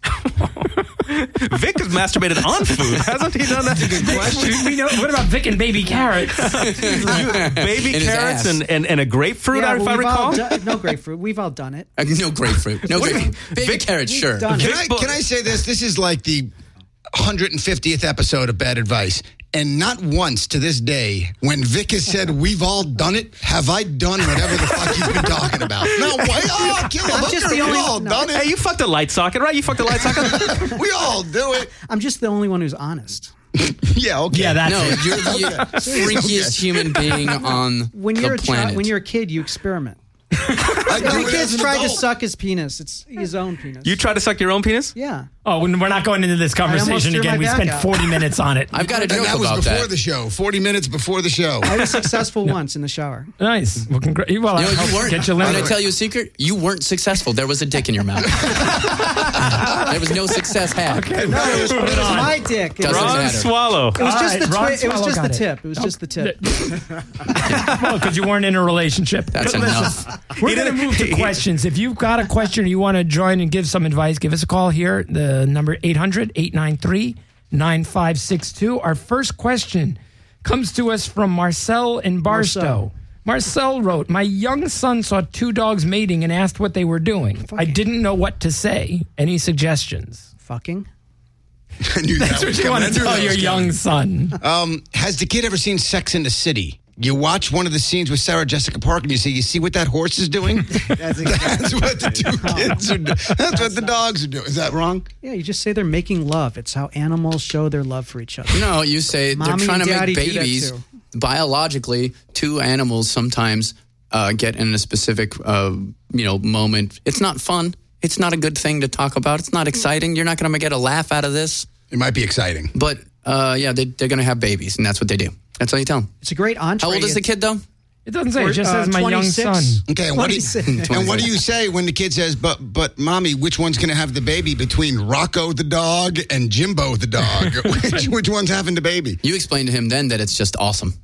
Vic has masturbated on food, hasn't he done that? We know, what about Vic and baby carrots? Baby In his carrots ass. and a grapefruit, Yeah, if well, I we've all recall. done- no grapefruit. We've all done it. No grapefruit. No grapefruit. Baby carrots, sure. done it. Can I say this? This is like the 150th episode of Bad Advice. And not once to this day, when Vic has said, we've all done it, have I done whatever the fuck he's been talking about. No, kill a hooker, we've all done it. Hey, you fucked a light socket, right? You fucked a light socket? We all do it. I'm just the only one who's honest. Yeah, okay. Yeah, that's No, it. you're the freakiest human being on When you're the planet. when you're a kid, you experiment. I do The it as kid's an tried to adult. suck his penis. It's his own penis. You try to suck your own penis? Yeah. Oh, we're not going into this almost conversation threw again. my We back spent out. 40 minutes on it. I've got a And joke that was about before that. the show. 40 minutes before the show. I was successful once in the shower. Nice. Well, well, You know, I you hope weren't. get you Can I limit. tell you a secret? You weren't successful. There was a dick in your mouth. There was no success had. Okay, No, it was my dick. It was, Doesn't Ron matter. Swallow. it was All just right, the Ron it was Swallow just the got it. tip. It was just the tip. Well, because you weren't in a relationship. That's But listen, enough. we're going to move to questions. If you've got a question or you want to join and give some advice, give us a call here. The number 800-893-9562. Our first question comes to us from Marcel in Barstow. Marcel wrote, my young son saw two dogs mating and asked what they were doing. I didn't know what to say. Any suggestions? Fucking. I knew That's that was what you want coming. to I knew tell that your was young son. coming. Has the kid ever seen Sex in the City? You watch one of the scenes with Sarah Jessica Parker and you say, you see what that horse is doing? That's exactly That's what the two kids are doing. That's what the dogs are doing. Is that wrong? Yeah, you just say they're making love. It's how animals show their love for each other. No, you say Mommy they're trying and to Daddy make do that babies. too. Biologically, two animals sometimes get in a specific moment. It's not fun. It's not a good thing to talk about. It's not exciting. You're not going to get a laugh out of this. It might be exciting. But they're going to have babies, and that's what they do. That's all you tell them. It's a great entree. How old is the kid, though? It doesn't say. It just says my young 26. son. Okay, and what do you say when the kid says, but mommy, which one's going to have the baby between Rocco the dog and Jimbo the dog? which one's having the baby? You explain to him then that it's just awesome.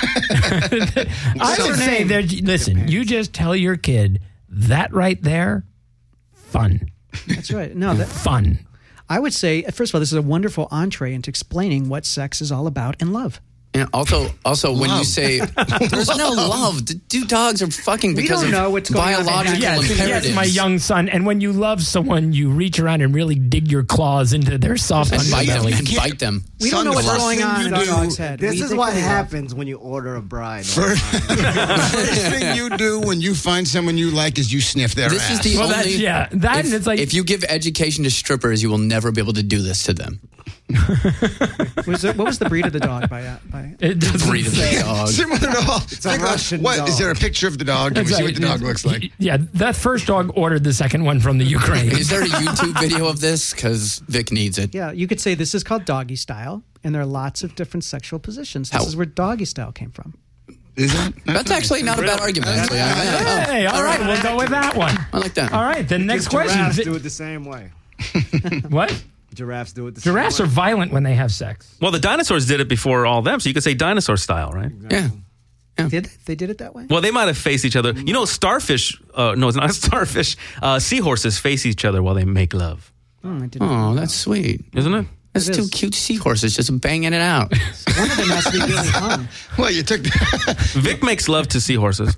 I would say, listen, you just tell your kid that right there, fun. That's right. No, Fun. I would say, first of all, this is a wonderful entree into explaining what sex is all about and love. And also when you say there's no love, the two dogs are fucking because don't of know what's going on biological behind Yes, imperatives. yes, my young son. And when you love someone, you reach around and really dig your claws into their soft and bite them. underbelly. And bite them. We don't know what's Son, going the first on thing in a you dog's do- head. This We is think what they love. happens when you order a bride. First thing you do when you find someone you like is you sniff their This is ass. the Well, only. that and it's like if you give education to strippers, you will never be able to do this to them. What was the breed of the dog by it doesn't Breed of say. the dog. Similar to all. It's a Russian What dog. is there a picture of the dog? Can we see what the dog Exactly. looks like? Yeah, that first dog ordered the second one from the Ukraine. Is there a YouTube video of this? Because Vic needs it. Yeah, you could say this is called doggy style, and there are lots of different sexual positions. This How- is where doggy style came from. Is it? That's actually not a bad argument. Actually, Hey, all right, we'll go with that one. I like that. All right, the next question. Giraffes do it the same way. What? Giraffes do it the same Giraffes way. are violent when they have sex. Well, the dinosaurs did it before all them, so you could say dinosaur style, right? Yeah. Did they did it that way? Well, they might have faced each other. You know, starfish, no, it's not a starfish. Seahorses face each other while they make love, Oh, I didn't. Oh, that's sweet. isn't it? That's It two is. cute seahorses just banging it out. One of them has to be really fun. Well, you took Vic makes love to seahorses.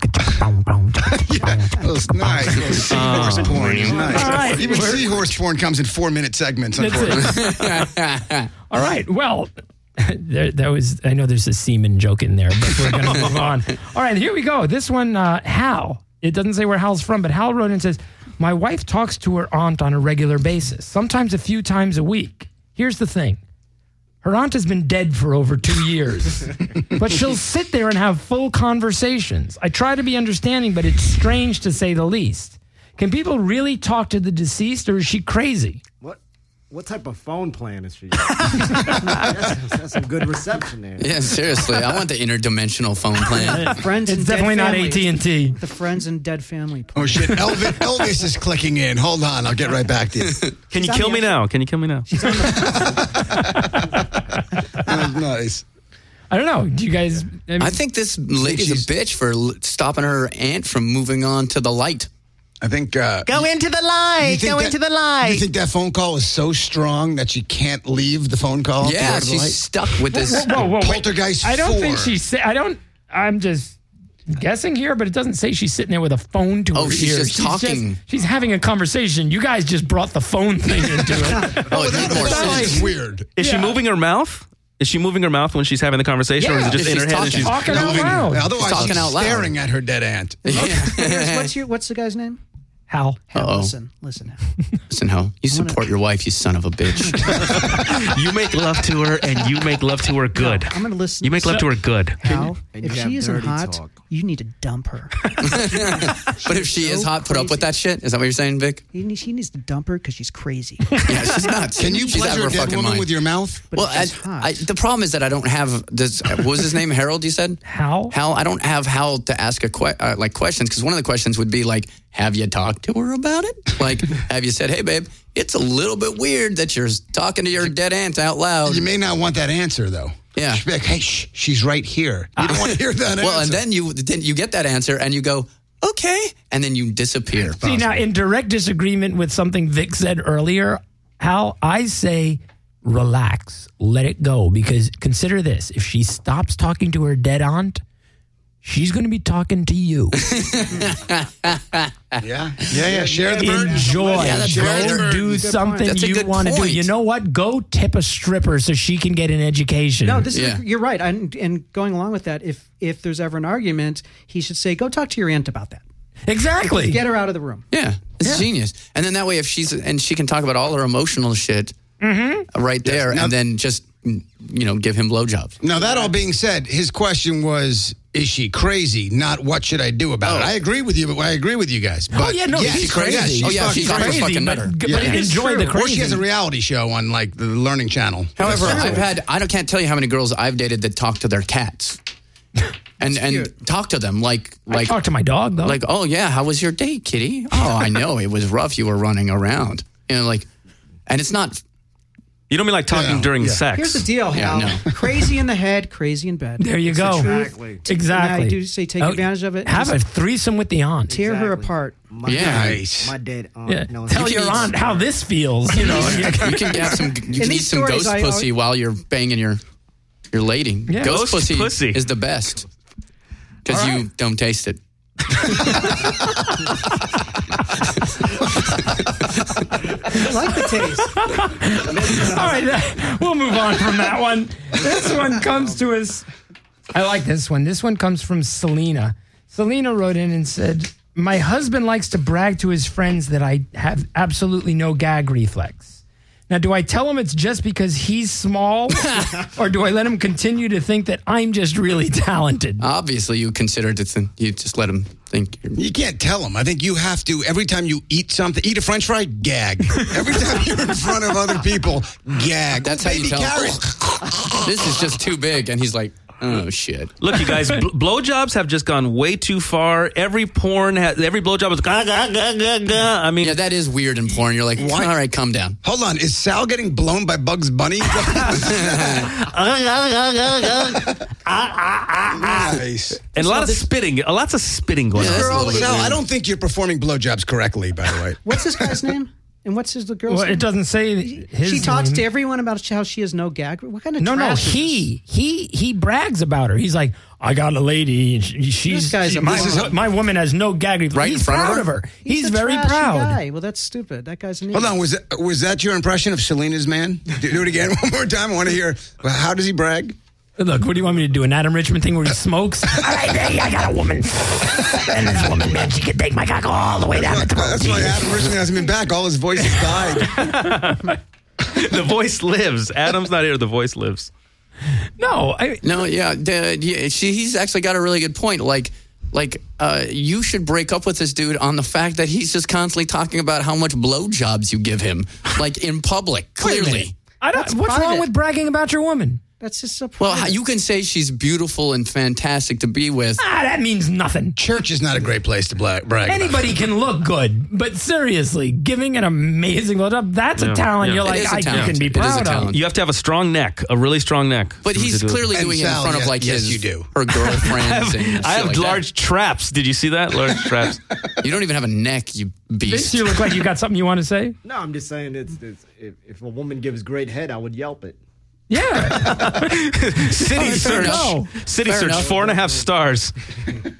Those nice little seahorse porn. Is nice. All right. Even seahorse porn comes in 4-minute segments. Unfortunately. All right. Well, there was. I know there's a semen joke in there, but we're going to move on. All right, here we go. This one, Hal. It doesn't say where Hal's from, but Hal wrote in and says, "My wife talks to her aunt on a regular basis, sometimes a few times a week. Here's the thing." Her aunt has been dead for over 2 years, but she'll sit there and have full conversations. I try to be understanding, but it's strange to say the least. Can people really talk to the deceased, or is she crazy? What type of phone plan is she? That's some good reception there. Yeah, seriously. I want the interdimensional phone plan. Friends It's and definitely dead not family. AT&T. The friends and dead family. plan. Oh shit! Elvis is clicking in. Hold on, I'll get right back to you. Can you kill me now? Can you kill me now? That was nice. I don't know. Do you guys? I think this lady's a bitch for stopping her aunt from moving on to the light. I think. Go into the light. Go into the light. You think that phone call is so strong that she can't leave the phone call? to Yeah, go to the she's light? stuck with this. Whoa, wait. Poltergeist I don't 4. think she's. I'm just. guessing here, but it doesn't say she's sitting there with a phone to her she's ear. just talking. She's having a conversation. You guys just brought the phone thing into it. Oh, it made more That sense. is weird. Is she moving her mouth? Is she moving her mouth when she's having the conversation, or is it just Yeah, in her she's head and she's talking out Moving- loud. Otherwise, Talking she's out loud. staring at her dead aunt. What's the guy's name? Hal. Hal, Uh-oh. listen. Listen, Ho, you support your wife, you son of a bitch. you make love to her and you make love to her good. I'm going to listen. You make love to her good. Hal, And if you she have isn't dirty hot, talk. you need to dump her. But if she is hot, put up with that shit? Is that what you're saying, Vic? She needs to dump her because she's crazy. Yeah, she's nuts. Can you she's out of pleasure her a dead fucking woman mind. with your mouth? But Well, if she's hot. the problem is that I don't have this. What was his name? Harold, you said? Hal? Hal, I don't have Hal to ask like questions, because one of the questions would be like, have you talked to her about it? Like, have you said, hey, babe, it's a little bit weird that you're talking to your dead aunt out loud. You may not want that answer, though. Yeah. She'd be like, hey, she's right here. You don't want to hear that Well, answer. and then you get that answer and you go, okay, and then you disappear. See, now, in direct disagreement with something Vic said earlier, Hal, I say relax, let it go. Because consider this, if she stops talking to her dead aunt, she's going to be talking to you. Yeah. Share the burden. Enjoy. Yeah, that's right. Go do Good something That's a you good want to do. point. You know what? Go tip a stripper so she can get an education. No, this Yeah. is you're right. And going along with that, if there's ever an argument, he should say, "Go talk to your aunt about that. Exactly. Get her out of the room." Yeah, it's genius. And then that way, if she can talk about all her emotional shit right there, Now- and then just give him blowjobs. Now, that all being said, his question was, is she crazy? Not what should I do about it? I agree with you, but I agree with you guys. But yeah, no, she's crazy. Oh, yeah, she's fucking crazy. crazy. fucking but, nutter. but Yeah. enjoy the Or crazy. she has a reality show on like the Learning Channel. However, can't tell you how many girls I've dated that talk to their cats. And talk to them I talk to my dog, though. like, oh yeah, how was your day, kitty? Oh, I know it was rough. You were running around, and it's not. You don't mean like talking during sex. Here's the deal, Hal. no. Crazy in the head, crazy in bed. there you go. Exactly. Exactly. And I do say take advantage of it. Have a threesome with the aunt. Tear her Exactly. apart. My Yeah. Nice. My dead aunt. Yeah. knows Tell You can your eat- aunt how this feels. You know. You can have some. You can eat these some stories, ghost pussy while you're banging your lady. Yeah. Ghost Ghost pussy, pussy. is the best because All you right. don't taste it. I like the taste. All right, we'll move on from that one. This one comes to us. I like this one. This one comes from Selena. Selena wrote in and said, my husband likes to brag to his friends that I have absolutely no gag reflex. Now, do I tell him it's just because he's small, or do I let him continue to think that I'm just really talented? Obviously, you considered it. You just let him think. You can't tell them. I think you have to, every time you eat something, eat a French fry, gag. Every time you're in front of other people, gag. That's how you Baby tell him. carrot. This is just too big, and he's like, oh shit. Look, you guys, blowjobs have just gone way too far. Every blowjob is ga, ga, ga, ga, ga. I mean, Yeah, that is weird in porn. You're like, all right, calm down. Hold on, is Sal getting blown by Bugs Bunny? Nice. and lots of spitting going Yeah, on. that's a Girl, little bit Sal, weird. I don't think you're performing blowjobs correctly, by the way. What's this guy's name? And what's the girl's Well, name? it doesn't say his She talks name. to everyone about how she has no gag. What kind of No, trash is he brags about her. He's like, I got a lady, and she's This guy's a my woman has no gag reflex. Right in He's front of proud her? of her. this? He's a very trashy proud. Guy. Well, that's stupid. That guy's an idiot. Hold on, was that your impression of Selena's man? Do it again one more time. I want to hear, well, how does he brag? Look, what do you want me to do? An Adam Richmond thing where he smokes? All right, hey, I got a woman. And this woman, man, she can take my cock all the way down the throat. That's why Adam Richmond hasn't been back. All his voices died. The voice lives. Adam's not here. The voice lives. No, No, yeah, he's actually got a really good point. Like, you should break up with this dude on the fact that he's just constantly talking about how much blowjobs you give him, like in public, wait a minute. clearly. What's wrong private. with bragging about your woman? That's just so Well, private. you can say she's beautiful and fantastic to be with. That means nothing. Church is not a great place to brag. about. Anybody can look good, but seriously, giving an amazing blowjob, that's a talent. Yeah. You're It like, is a you talent. can be It is a proud of. talent. You have to have a strong neck, a really strong neck. But he's to do it. clearly And doing it in Sal, front of yes- like yes, his you do. her girlfriends. and shit I have like large traps. Did you see that? Large traps. that. You don't even have a neck, you Vince, beast. you look like you got something you want to say? No, I'm just saying if a woman gives great head, I would Yelp it. Yeah. City search. no. City Fair search. enough. 4.5 stars.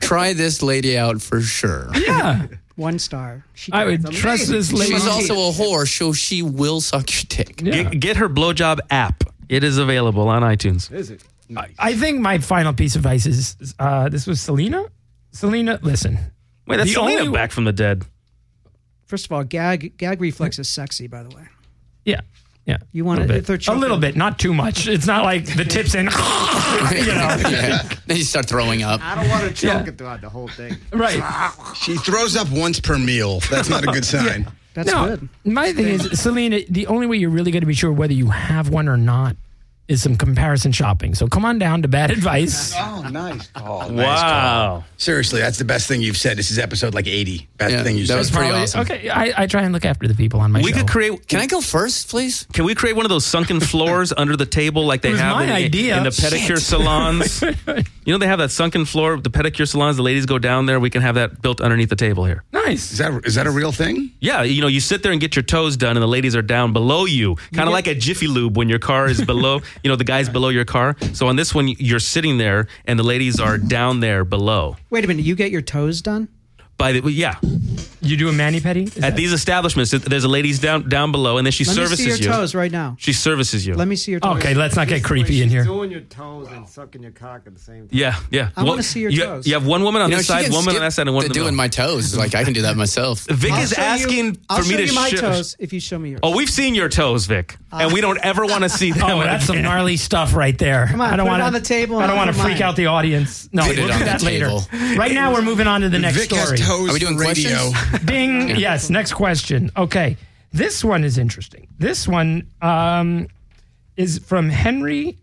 try this lady out for sure. Yeah. 1 star. I would trust this lady. She's also a whore, so she will suck your dick. Yeah. Get her blowjob app. It is available on iTunes. Is it? I think my final piece of advice is this was Selena. Selena, listen. Wait, that's The Selena only- back from the dead. First of all, gag reflex is sexy, by the way. Yeah. Yeah. You want a to, bit. if they're A choking- little bit, not too much. It's not like the tips in. Yeah. Then you start throwing up. I don't want to choke Yeah. it throughout the whole thing. Right. She throws up once per meal. That's not a good sign. That's No, good. my thing is, Selena, the only way you're really going to be sure whether you have one or not is some comparison shopping. So come on down to Bad Advice. Oh, nice call. Wow. Seriously, that's the best thing you've said. This is episode like 80. Best Yeah, thing you that said. was pretty Probably- awesome. Okay, I try and look after the people on my We show. could create. Can I go first, please? Can we create one of those sunken floors under the table like they was have my in idea. the pedicure salons? You know they have that sunken floor, the pedicure salons. The ladies go down there. We can have that built underneath the table here. Nice. Is that a real thing? Yeah, you sit there and get your toes done, and the ladies are down below you, kind of like a Jiffy Lube when your car is below. The guy's below your car. So on this one, you're sitting there, and the ladies are down there below. Wait a minute. You get your toes done? You do a mani-pedi? At these establishments, there's a ladies down below, and then she Let me services see your you. toes right now. She services you. Let me see your toes. Okay, let's not get creepy in She's here. doing your toes and sucking your cock at the same time. Yeah. I wanna see your you, toes. You have one woman on this she side, can one woman on skip that side, and one the in the doing middle. my toes. Like, I can do that myself. Vic I'll is show you- asking I'll for me show to you my show. toes if you show me yours. Oh, we've seen your toes, Vic, and we don't ever want to see them. Oh, that's some again. gnarly stuff right there. Come on, I don't put it wanna, on the table I and don't want to I'll put freak mine. out the audience. No, Put we'll it do on the that later. table. Right now, we're moving on to the next Vic story. has toes Are we doing for radio. questions? Ding. Yes. Next question. Okay. This one is interesting. This one is from Henry.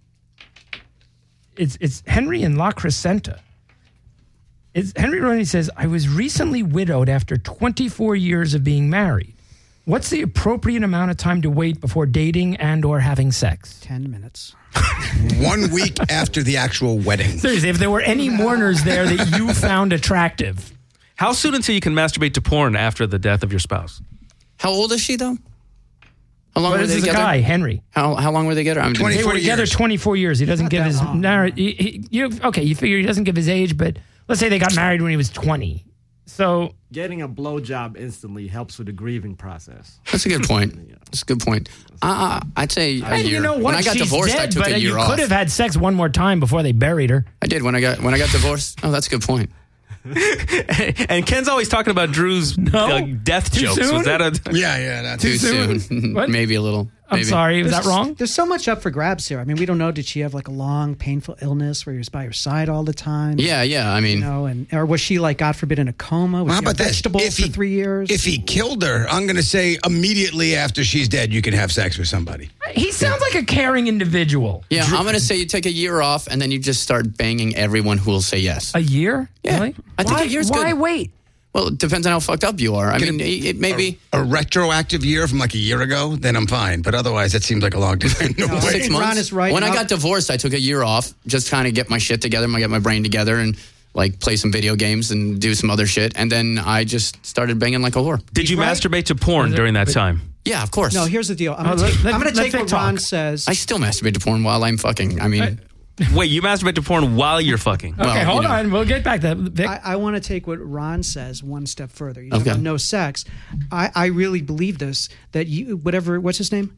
It's Henry in La Crescenta. Henry Roney says, I was recently widowed after 24 years of being married. What's the appropriate amount of time to wait before dating and or having sex? 10 minutes. 1 week after the actual wedding. Seriously, if there were any mourners there that you found attractive. How soon until you can masturbate to porn after the death of your spouse? How old is she, though? How long But were this they is a together? guy, Henry. How long were they together? 20. They were 24 together years. 24 years. He doesn't give his you figure he doesn't give his age, but let's say they got married when he was 20. So Getting a blowjob instantly helps with the grieving process. That's a good point. That's a good point. I'd say a and year. you know what? When I got She's divorced, dead, I took but a year you off. could have had sex one more time before they buried her. I did when I got divorced. Oh, that's a good point. And Ken's always talking about Drew's death Too jokes. soon? Was that a? Yeah, that's Too soon? soon. What? Maybe a little. I'm Maybe. sorry, was that wrong? There's so much up for grabs here. I mean, we don't know. Did she have like a long, painful illness where he was by her side all the time? Yeah. I mean, Or was she like, God forbid, in a coma? Was How she about on this? vegetables for 3 years? If he killed her, I'm going to say immediately after she's dead, you can have sex with somebody. He sounds like a caring individual. yeah. I'm gonna say you take a year off and then you just start banging everyone who will say yes. A year? Yeah. Really? I think why, a year's why good. wait? Well, it depends on how fucked up you are. I mean, it may be A retroactive year from like a year ago, then I'm fine. But otherwise, that seems like a long time. No No, way. 6 Ron months. is right. When I Now- got divorced, I took a year off, just kind of get my shit together, get my brain together, and like play some video games and do some other shit. And then I just started banging like a whore. Did you Right? masturbate to porn during that time? Yeah, of course. No, here's the deal. I'm Oh, going to let take Vic what Ron talk. says. I still masturbate to porn while I'm fucking. I mean, Wait, you masturbate to porn while you're fucking? Well, Okay, hold you know. on. We'll get back to that. Vic. I want to take what Ron says one step further. You talk Okay. about no sex. I really believe this, that you, whatever, what's his name?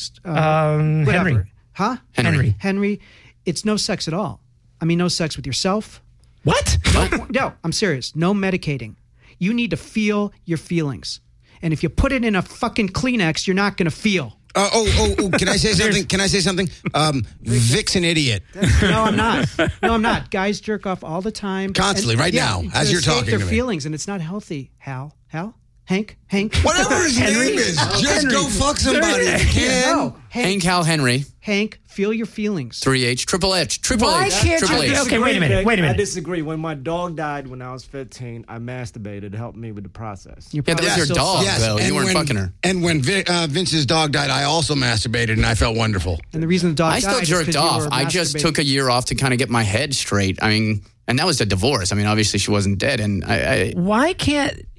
Whatever. Henry. Huh? Henry. Henry, it's no sex at all. I mean, no sex with yourself. What? No, I'm serious. No medicating. You need to feel your feelings. And if you put it in a fucking Kleenex, you're not going to feel. Can I say something? Can I say something? Vic's an idiot. No, I'm not. No, I'm not. Guys jerk off all the time. Constantly, right now, to as you're escape talking their to me. feelings, and it's not healthy. Hal? Hank? Whatever his name is, just go fuck somebody if you can. No, Hank Hal Henry, Hank, feel your feelings. 3H, Triple H, Triple Why H, can't Triple you- H. Okay, wait a minute, Vic. wait a minute. I disagree. When my dog died when I was 15, I masturbated to help me with the process. You're Yeah, that was probably your still dog, suck. though. You and weren't when, fucking her. And when Vince's dog died, I also masturbated and I felt wonderful. And the reason the dog I died still is jerked 'cause you off. were I just masturbating. took a year off to kind of get my head straight. I mean, and that was a divorce. I mean, obviously she wasn't dead, and I Why can't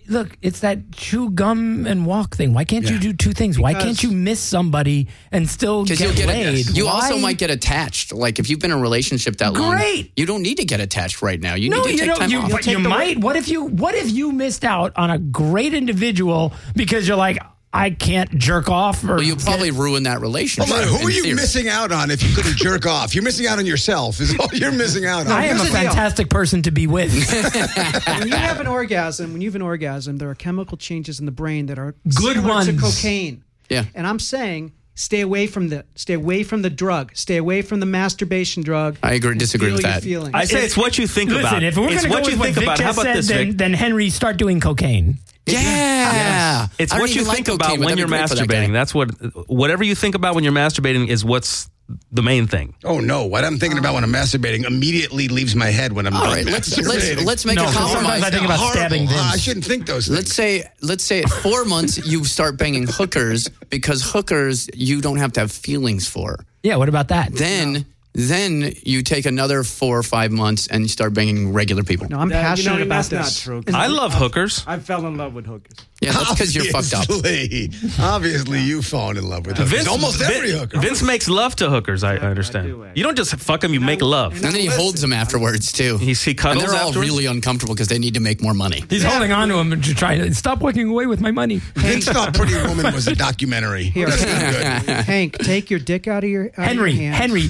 look, it's that chew gum and walk thing. Why can't you do two things? Why can't you miss somebody and still get laid? You also might get attached. Like if you've been in a relationship that long, you don't need to get attached right now. You need to take time off. But you might. What if you missed out on a great individual because you're like, I can't jerk off? Or you'll probably ruin that relationship. Hold on, who are you missing out on if you couldn't jerk off? You're missing out on yourself is all you're missing out on. I am a fantastic person to be with. When you have an orgasm, there are chemical changes in the brain that are good ones to cocaine. Yeah. And I'm saying stay away from the drug. Stay away from the masturbation drug. I disagree with that. I say it's what you think about. If we're going to go with what Vic just said, then Henry, start doing cocaine. Yeah. It's what you think about when you're masturbating. That's whatever you think about when you're masturbating is what's the main thing. Oh no! What I'm thinking about when I'm masturbating immediately leaves my head when I'm all right. Let's make a compromise. I think about stabbing Vince. I shouldn't think those things. Let's say at 4 months you start banging hookers because hookers you don't have to have feelings for. Yeah. What about that? Then you take another 4 or 5 months and you start banging regular people. No, I'm passionate about that's this. Not true. I love hookers. I fell in love with hookers. Yeah, that's because you're fucked up. Obviously, you've fallen in love with hookers. Almost every hooker. Vince makes love to hookers, I understand. You don't just fuck them, you make love. And then he holds them afterwards, too. He cuddles and they're all afterwards? really uncomfortable because they need to make more money. He's holding on to him and trying to stop walking away with my money. Vince thought Pretty Woman was a documentary. Here, That's not good. Hank, take your dick out of your Henry. Henry.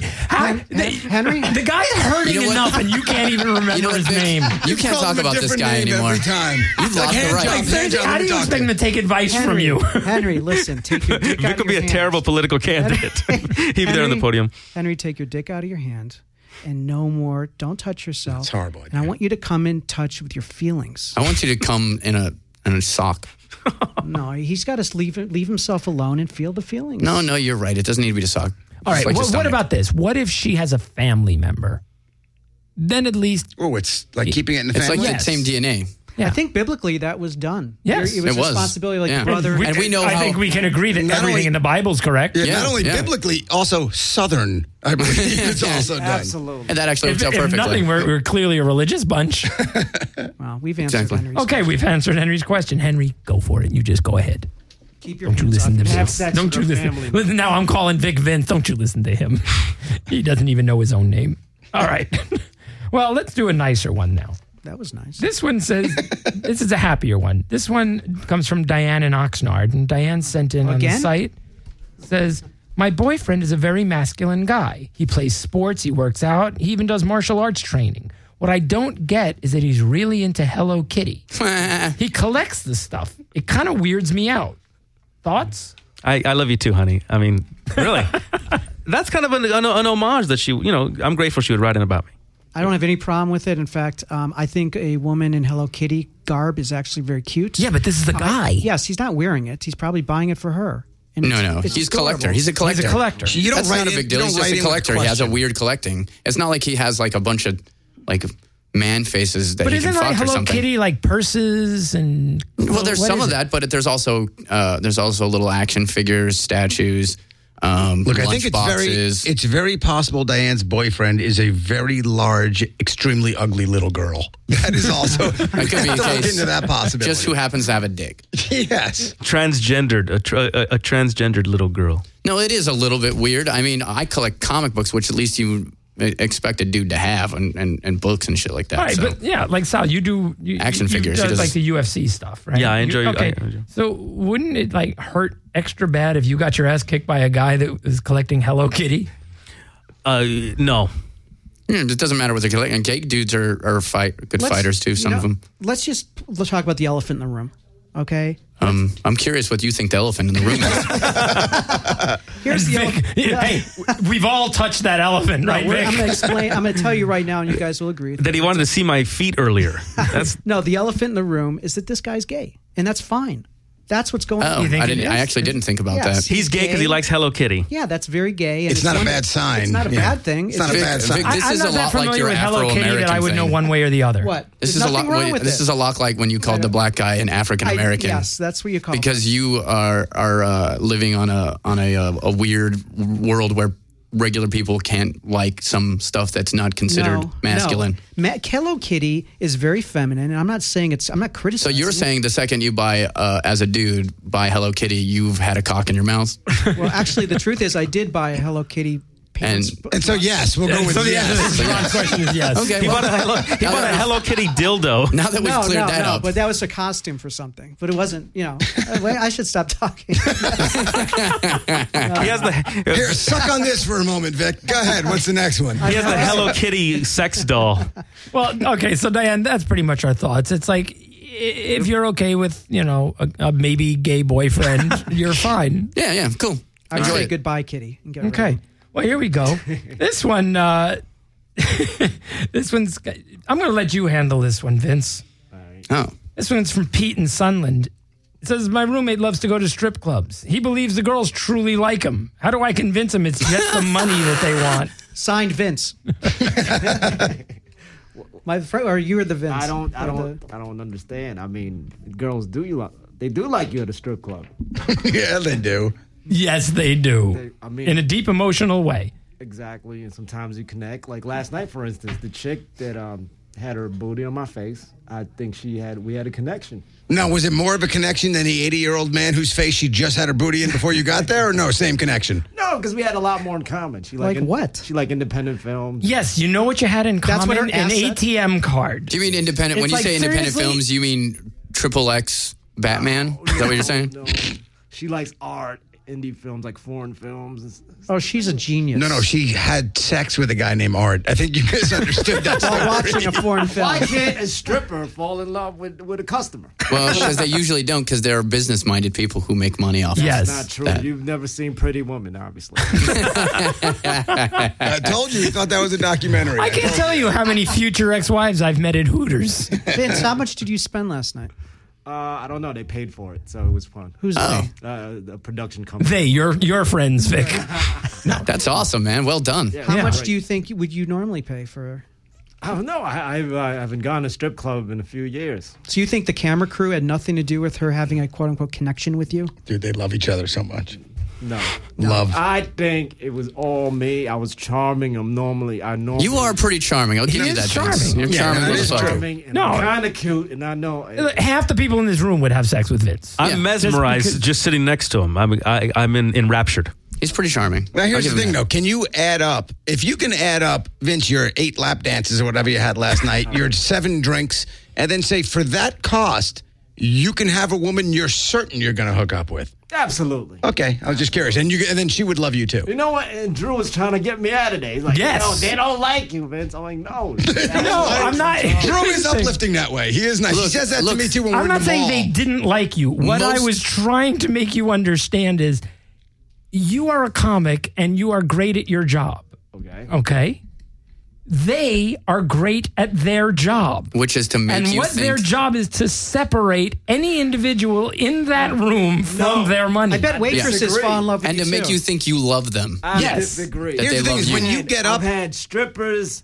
The guy's hurting enough and you can't even remember his name. You can't talk about this guy anymore. Every time. You've lost the right. How do you expect him to take advice from you? Henry, listen, take your dick out of your hand. Vic would be a terrible political candidate. He'd be there on the podium. Henry, take your dick out of your hand and no more. Don't touch yourself. That's horrible. And I want you to come in touch with your feelings. I want you to come in a sock. No, he's got to leave himself alone and feel the feelings. No, you're right. It doesn't need to be a sock. All right, what about this? What if she has a family member? Then at least... Oh, it's like keeping it in the family? It's like the same DNA. Yeah. I think biblically that was done. Yes. It was responsibility like your brother. And we know I think we can agree that everything in the Bible is correct. Yeah, not only biblically, also Southern, I believe it's also done. Absolutely. And that actually works out perfectly. If nothing, we're clearly a religious bunch. Well, we've answered Henry's question. We've answered Henry's question. Henry, go for it. You just go ahead. Keep your Don't you listen to Have him. sex Don't with you her listen. family. Listen, now I'm calling Vic Vince. Don't you listen to him. He doesn't even know his own name. All right. Well, let's do a nicer one now. That was nice. This one says, this is a happier one. This one comes from Diane in Oxnard. And Diane sent in on the site. Says, my boyfriend is a very masculine guy. He plays sports. He works out. He even does martial arts training. What I don't get is that he's really into Hello Kitty. He collects the stuff. It kind of weirds me out. Thoughts? I love you too, honey. I mean, really. That's kind of an homage that she, I'm grateful she would write in about me. I don't have any problem with it. In fact, I think a woman in Hello Kitty garb is actually very cute. Yeah, but this is the guy. Yes, he's not wearing it. He's probably buying it for her. And No. He's a collector. He's a collector. He's a collector. That's not a big deal. He's just a collector. He has a weird collecting. It's not like he has like a bunch of like man faces that he can fuck or something. But isn't like Hello Kitty like purses and... Well, there's some of that, but there's also little action figures, statues, Look, I think boxes. it's very possible Diane's boyfriend is a very large, extremely ugly little girl. That is also that could be a case. Into that possibility. Just who happens to have a dick. Yes. Transgendered, a transgendered little girl. No, it is a little bit weird. I mean, I collect comic books, which at least you expect a dude to have, and books and shit like that. All right, but yeah, like Sal, you do action figures. You do like the UFC stuff, right? Yeah, I enjoy. Okay, I enjoy. So wouldn't it like hurt extra bad if you got your ass kicked by a guy that was collecting Hello Kitty? No. It doesn't matter what they're collecting. Gay dudes are good fighters too. Some of them. Let's talk about the elephant in the room, okay? I'm curious what you think the elephant in the room is. Here's the elephant. Hey, we've all touched that elephant, right, Vic? I'm going to explain. I'm going to tell you right now, and you guys will agree. That he wanted to see my feet earlier. No, the elephant in the room is that this guy's gay, and that's fine. That's what's going on. I actually didn't think about that. He's gay because he likes Hello Kitty. Yeah, that's very gay. And it's not a bad sign. It's not a bad thing. It's not a bad sign. This is a lot like your Afro-American that I would know one way or the other. What? This is a lot. This is a lot like when you called the black guy an African American. Yes, that's what you call. Because you are living on a weird world where regular people can't like some stuff that's not considered masculine. No. Hello Kitty is very feminine, and I'm not saying I'm not So criticizing. you're saying the second you buy, as a dude, buy Hello Kitty, you've had a cock in your mouth? Well, actually, the truth is I did buy a Hello Kitty pants. And so, yes, we'll go with So the answer yes. to Ron's question is yes. Okay, He well, bought a Hello Kitty dildo. now that we've cleared that up. But that was a costume for something. But it wasn't, I should stop talking. He has the Here, suck on this for a moment, Vic. Go ahead. What's the next one? he has the Hello Kitty sex doll. Well, okay, so Diane, that's pretty much our thoughts. It's like if you're okay with, a maybe gay boyfriend, you're fine. Yeah, cool. I Enjoy say it. goodbye, Kitty. And get rid of Okay. it. Well, here we go. This one, this one's, I'm going to let you handle this one, Vince. Oh. This one's from Pete in Sunland. It says, my roommate loves to go to strip clubs. He believes the girls truly like him. How do I convince him it's just the money that they want? Signed, Vince. My friend, or you were the Vince? I don't understand. I mean, girls they do like you at a strip club. Yeah, they do. Yes, they do. In a deep emotional way. Exactly, and sometimes you connect. Like last night, for instance, the chick that had her booty on my face, I think we had a connection. Now, was it more of a connection than the 80-year-old man whose face she just had her booty in before you got there, or no, same connection? No, because we had a lot more in common. She Like what? She like independent films. Yes, you know what you had in That's what common? her An asset- ATM card. Do you mean independent? It's When you like, say independent seriously? films, you mean XXX Batman? Is that what you're saying? No, she likes art, indie films, like foreign films. Oh, she's a genius. No, she had sex with a guy named Art. I think you misunderstood that While story. watching a foreign film. Why can't a stripper fall in love with a customer? Well, because they usually don't, because they're business-minded people who make money off of Yes. Not true. That. You've never seen Pretty Woman, obviously. I told you, he thought that was a documentary. I can't tell you how many future ex-wives I've met at Hooters. Vince, how much did you spend last night? I don't know. They paid for it, so it was fun. Who's they? The production company. They, your friends, Vic. That's awesome, man. Well done. How Yeah. much do you think would you normally pay for? I don't know. I haven't gone to a strip club in a few years. So you think the camera crew had nothing to do with her having a quote unquote connection with you? Dude, they love each other so much. No. Love. I think it was all me. I was charming. I normally. You are pretty charming. I'll give you is that, charming. Vince. You're Yeah, charming that is little fucker. charming and No. kind of cute, and I know. Half the people in this room would have sex with Vince. Yeah. I'm mesmerized Just because- just sitting next to him. I'm enraptured. He's pretty charming. Now, here's I'll the give him thing, that. though. Can you add up? If you can add up, Vince, your 8 lap dances or whatever you had last night, your 7 drinks, and then say, for that cost, you can have a woman you're certain you're going to hook up with. Absolutely. Okay, I was just curious. And then she would love you, too. You know what? And Drew was trying to get me out of there. He's like, Yes. no, they don't like you, Vince. I'm like, no. No, I'm not. Drew is uplifting that way. He is nice. He Look, says that look, to me, too, when we're I'm in not the saying mall. they didn't like you. What I Most- was trying to make you understand is you are a comic and you are great at your job. Okay. Okay? They are great at their job. Which is to make And you what think. their job is to separate any individual in that room from their money. I bet waitresses disagree. fall in love with and you to make too. you think you love them. I Yes. disagree. That Here's they the thing love is, you. when you get up, I've had strippers,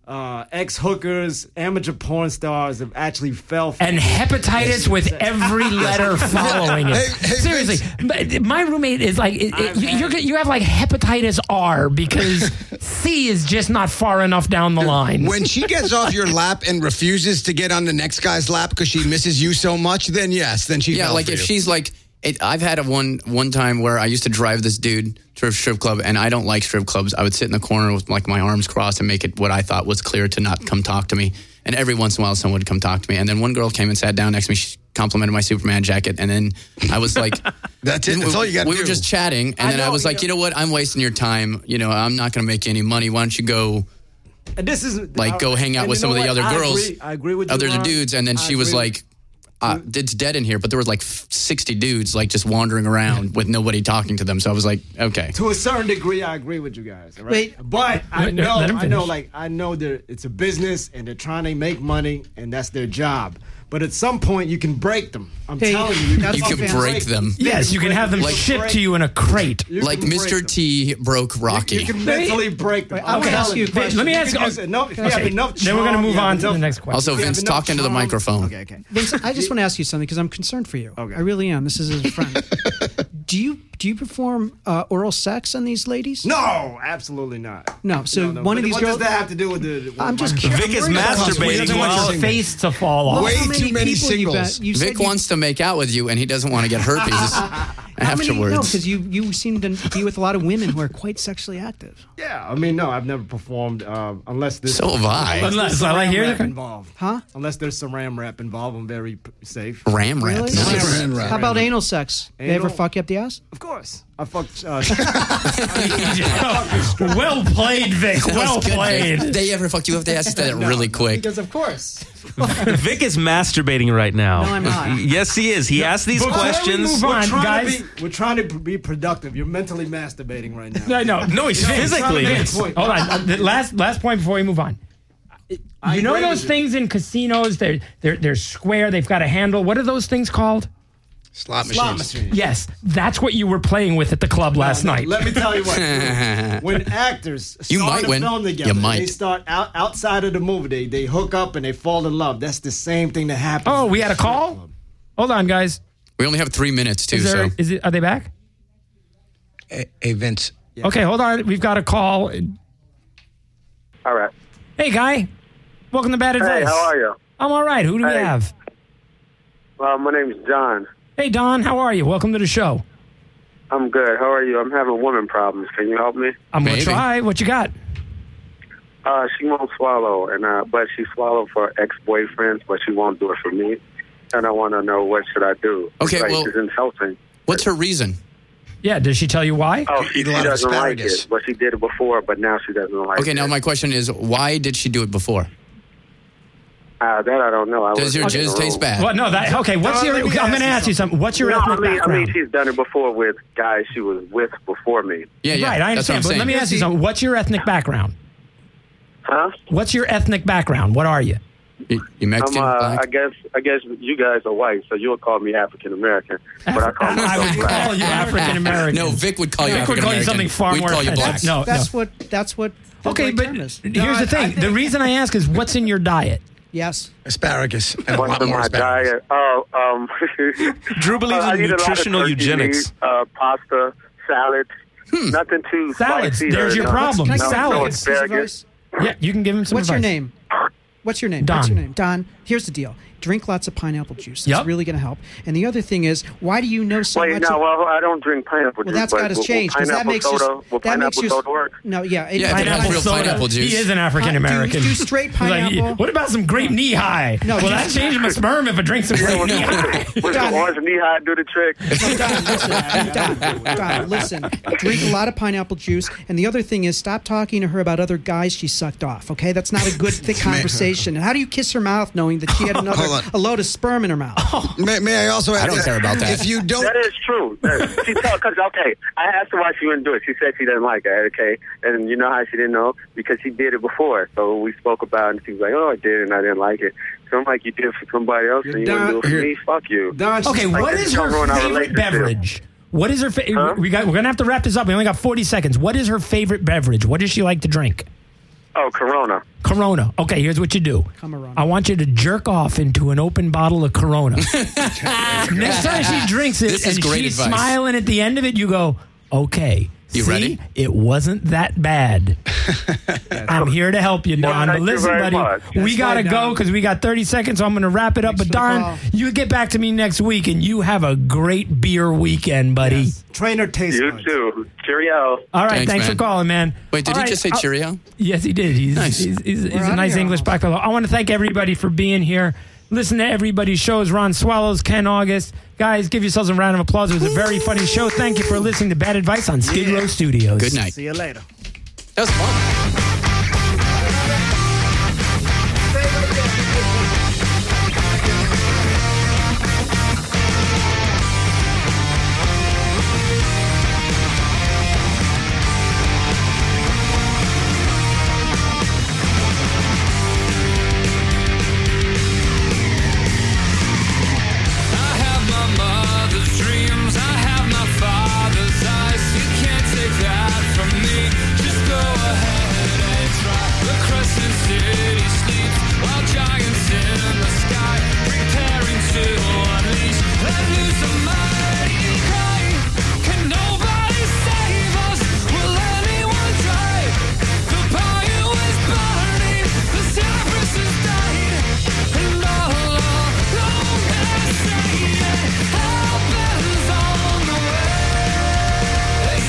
ex-hookers, amateur porn stars have actually fell for and hepatitis with every letter following it. Hey, Seriously, my roommate is like, you have like hepatitis R because C is just not far enough down the line. when she gets off your lap and refuses to get on the next guy's lap because she misses you so much, then yes, then she Yeah, fell like for if you. she's like, I've had one time where I used to drive this dude to a strip club, and I don't like strip clubs. I would sit in the corner with like my arms crossed and make it what I thought was clear to not come talk to me. And every once in a while, someone would come talk to me. And then one girl came and sat down next to me. She complimented my Superman jacket, and then I was like, That's it. That's all you got to we do. were just chatting, and then I was like, you know what? I'm wasting your time. You know, I'm not going to make you any money. Why don't you go? And this is Like, go hang out and with you some know of the what? other girls, I agree with you, other Ron. dudes, and then I she was agree. like, it's dead in here, but there was like 60 dudes like just wandering around with nobody talking to them. So I was like, okay. To a certain degree, I agree with you guys. All right? Wait. But I Wait, know, let him finish. I know that it's a business and they're trying to make money and that's their job. But at some point, you can break them. I'm Hey, telling you, that's You all can fans break them. Yes, you can have them Like- shipped to you in a crate. You Like can break Mr. them. T broke Rocky. You can mentally break them. Wait, I wanna ask you a question. Let me ask If you have enough Then we're going to charm, move you have on to the enough- next question. Also, you have Vince, enough talk into the charm. microphone. Okay. Vince, I just want to ask you something because I'm concerned for you. Okay. I really am. This is his friend. Do you perform oral sex on these ladies? No, absolutely not. No. So one of these what girls. does that have to do with the? I'm just curious. Vic is He masturbating doesn't want while your face to fall off. Way How too many people you singles. bet- you said Vic you- wants to make out with you, and he doesn't want to get herpes How many? afterwards. No, because you seem to be with a lot of women who are quite sexually active. Yeah, I mean, no, I've never performed unless there's So have I. Unless- there's I saran hear wrap the- involved. Huh? Unless there's saran wrap involved, I'm very safe. Ram rap. Really? Nice. Saran wrap. How about anal sex? They ever Anal? fuck you up the ass? Of course, I fucked. Well played, Vic. Well That was good, played. Vic. They ever fucked you up? They asked that really quick. Because of course. Vic is masturbating right now. No, I'm not. Yes, he is. He asked these Before we questions. move on, guys. We're trying to be productive. You're mentally masturbating right now. No, He's physically. Vince, point. Hold on. The last point before we move on. I You know agree those with you. things in casinos? They're square. They've got a handle. What are those things called? Slot machines. Slot machine. Yes, that's what you were playing with at the club last night. Let me tell you what. When actors You start might a win. film You together, might. they start outside of the movie. They hook up and they fall in love. That's the same thing that happens. Oh, at we the had a strip call? club. Hold on, guys. We only have 3 minutes, too, Is there? so. Is it? Are they back? Hey, Vince. Okay, hold on. We've got a call. All right. Hey, guy. Welcome to Bad Advice. Hey, how are you? I'm all right. Who do we Hey. have? My name's John. Hey, Don. How are you? Welcome to the show. I'm good. How are you? I'm having woman problems. Can you help me? I'm going to Maybe. try. What you got? She won't swallow, but she swallowed for ex-boyfriends, but she won't do it for me. And I want to know, what should I do? Okay, it's like, well- it's insulting. What's her reason? Yeah, does she tell you why? Oh, she Eat a lot of doesn't like asparagus. it, but she did it before, but now she doesn't like it. Okay, now my question is, why did she do it before? That I don't know. Does your jizz taste bad? Well, no, that okay. What's your? I'm going to ask you something. What's your No, ethnic I background? mean, she's done it before with guys she was with before me. Yeah, yeah. Right, I that's what I'm understand. But saying. let me ask you something. What's your ethnic background? Huh? What's your ethnic background? What are you? You Mexican? Black? I guess you guys are white, so you'll call me African American, but I call I myself would black. call you African American. No, Vic would call you Vic would African call you American. something far We'd more call you black. offensive. No, That's no. what. The Okay, right but term is. here's the thing. The reason I ask is what's in your diet? Yes. Asparagus. And a What's lot in more my asparagus. diet? Drew believes I in eat a lot of nutritional turkey eugenics. meat, pasta, salads, nothing too Salads. spicy. There's or your no- problem. Can I no, give you no Salads. some asparagus. advice? Yeah, you can give him some What's your advice. name? What's your name? Don. What's your name? Don. Here's the deal. Drink lots of pineapple juice. That's Yep. really going to help. And the other thing is, why do you know so Wait, much? no, well, I don't drink pineapple Well, juice. that's but got to will change because that pineapple makes you. soda, will That makes pineapple you. soda work? No, yeah. Yeah, if it Pineapple has real soda. pineapple juice. He is an African American. Do straight He's like, pineapple. what about some grape knee high? No, Will that just- change my sperm if I drink some grape knee high? With the orange knee high, do the trick. Don, listen. Drink a lot of pineapple juice. And the other thing is, stop talking to her about other guys she sucked off, okay? That's not a good, thick conversation. And how do you kiss her mouth knowing that she had Hold on. a load of sperm in her mouth? May I also add I don't this? care about that. If you don't, That is true. She told, because, okay, I asked her why she wouldn't do it. She said she doesn't like it, okay? And you know how she didn't know? Because she did it before. So we spoke about it, and she was like, oh, I did, and I didn't like it. So I'm like, you did it for somebody else, and you wouldn't do it for me? Fuck you. Don, Okay, she's- what this is is gonna her ruin our favorite relationship. beverage? What is her favorite? Huh? We're going to have to wrap this up. We only got 40 seconds. What is her favorite beverage? What does she like to drink? Oh, Corona. Corona. Okay, here's what you do. Corona. I want you to jerk off into an open bottle of Corona. Next time she drinks it This is and great she's advice. smiling at the end of it, you go, okay. You see, ready? It wasn't that bad. I'm here to help you, Don. thank But you listen, very buddy, much. we That's got to right, go Don. because we got 30 seconds, so I'm going to wrap it up. But for the Don, call. you get back to me next week, and you have a great beer weekend, buddy. Trainer taste You buds. too. Cheerio. All right, thanks man. for calling, man. Wait, did All he right, just say I'll- Cheerio? Yes, he did. He's Nice. he's a outta nice here English almost. black fellow. I want to thank everybody for being here. Listen to everybody's shows. Ron Swallows, Ken August. Guys, give yourselves a round of applause. It was a very funny show. Thank you for listening to Bad Advice on Skid Row Studios. Good night. See you later. That was fun.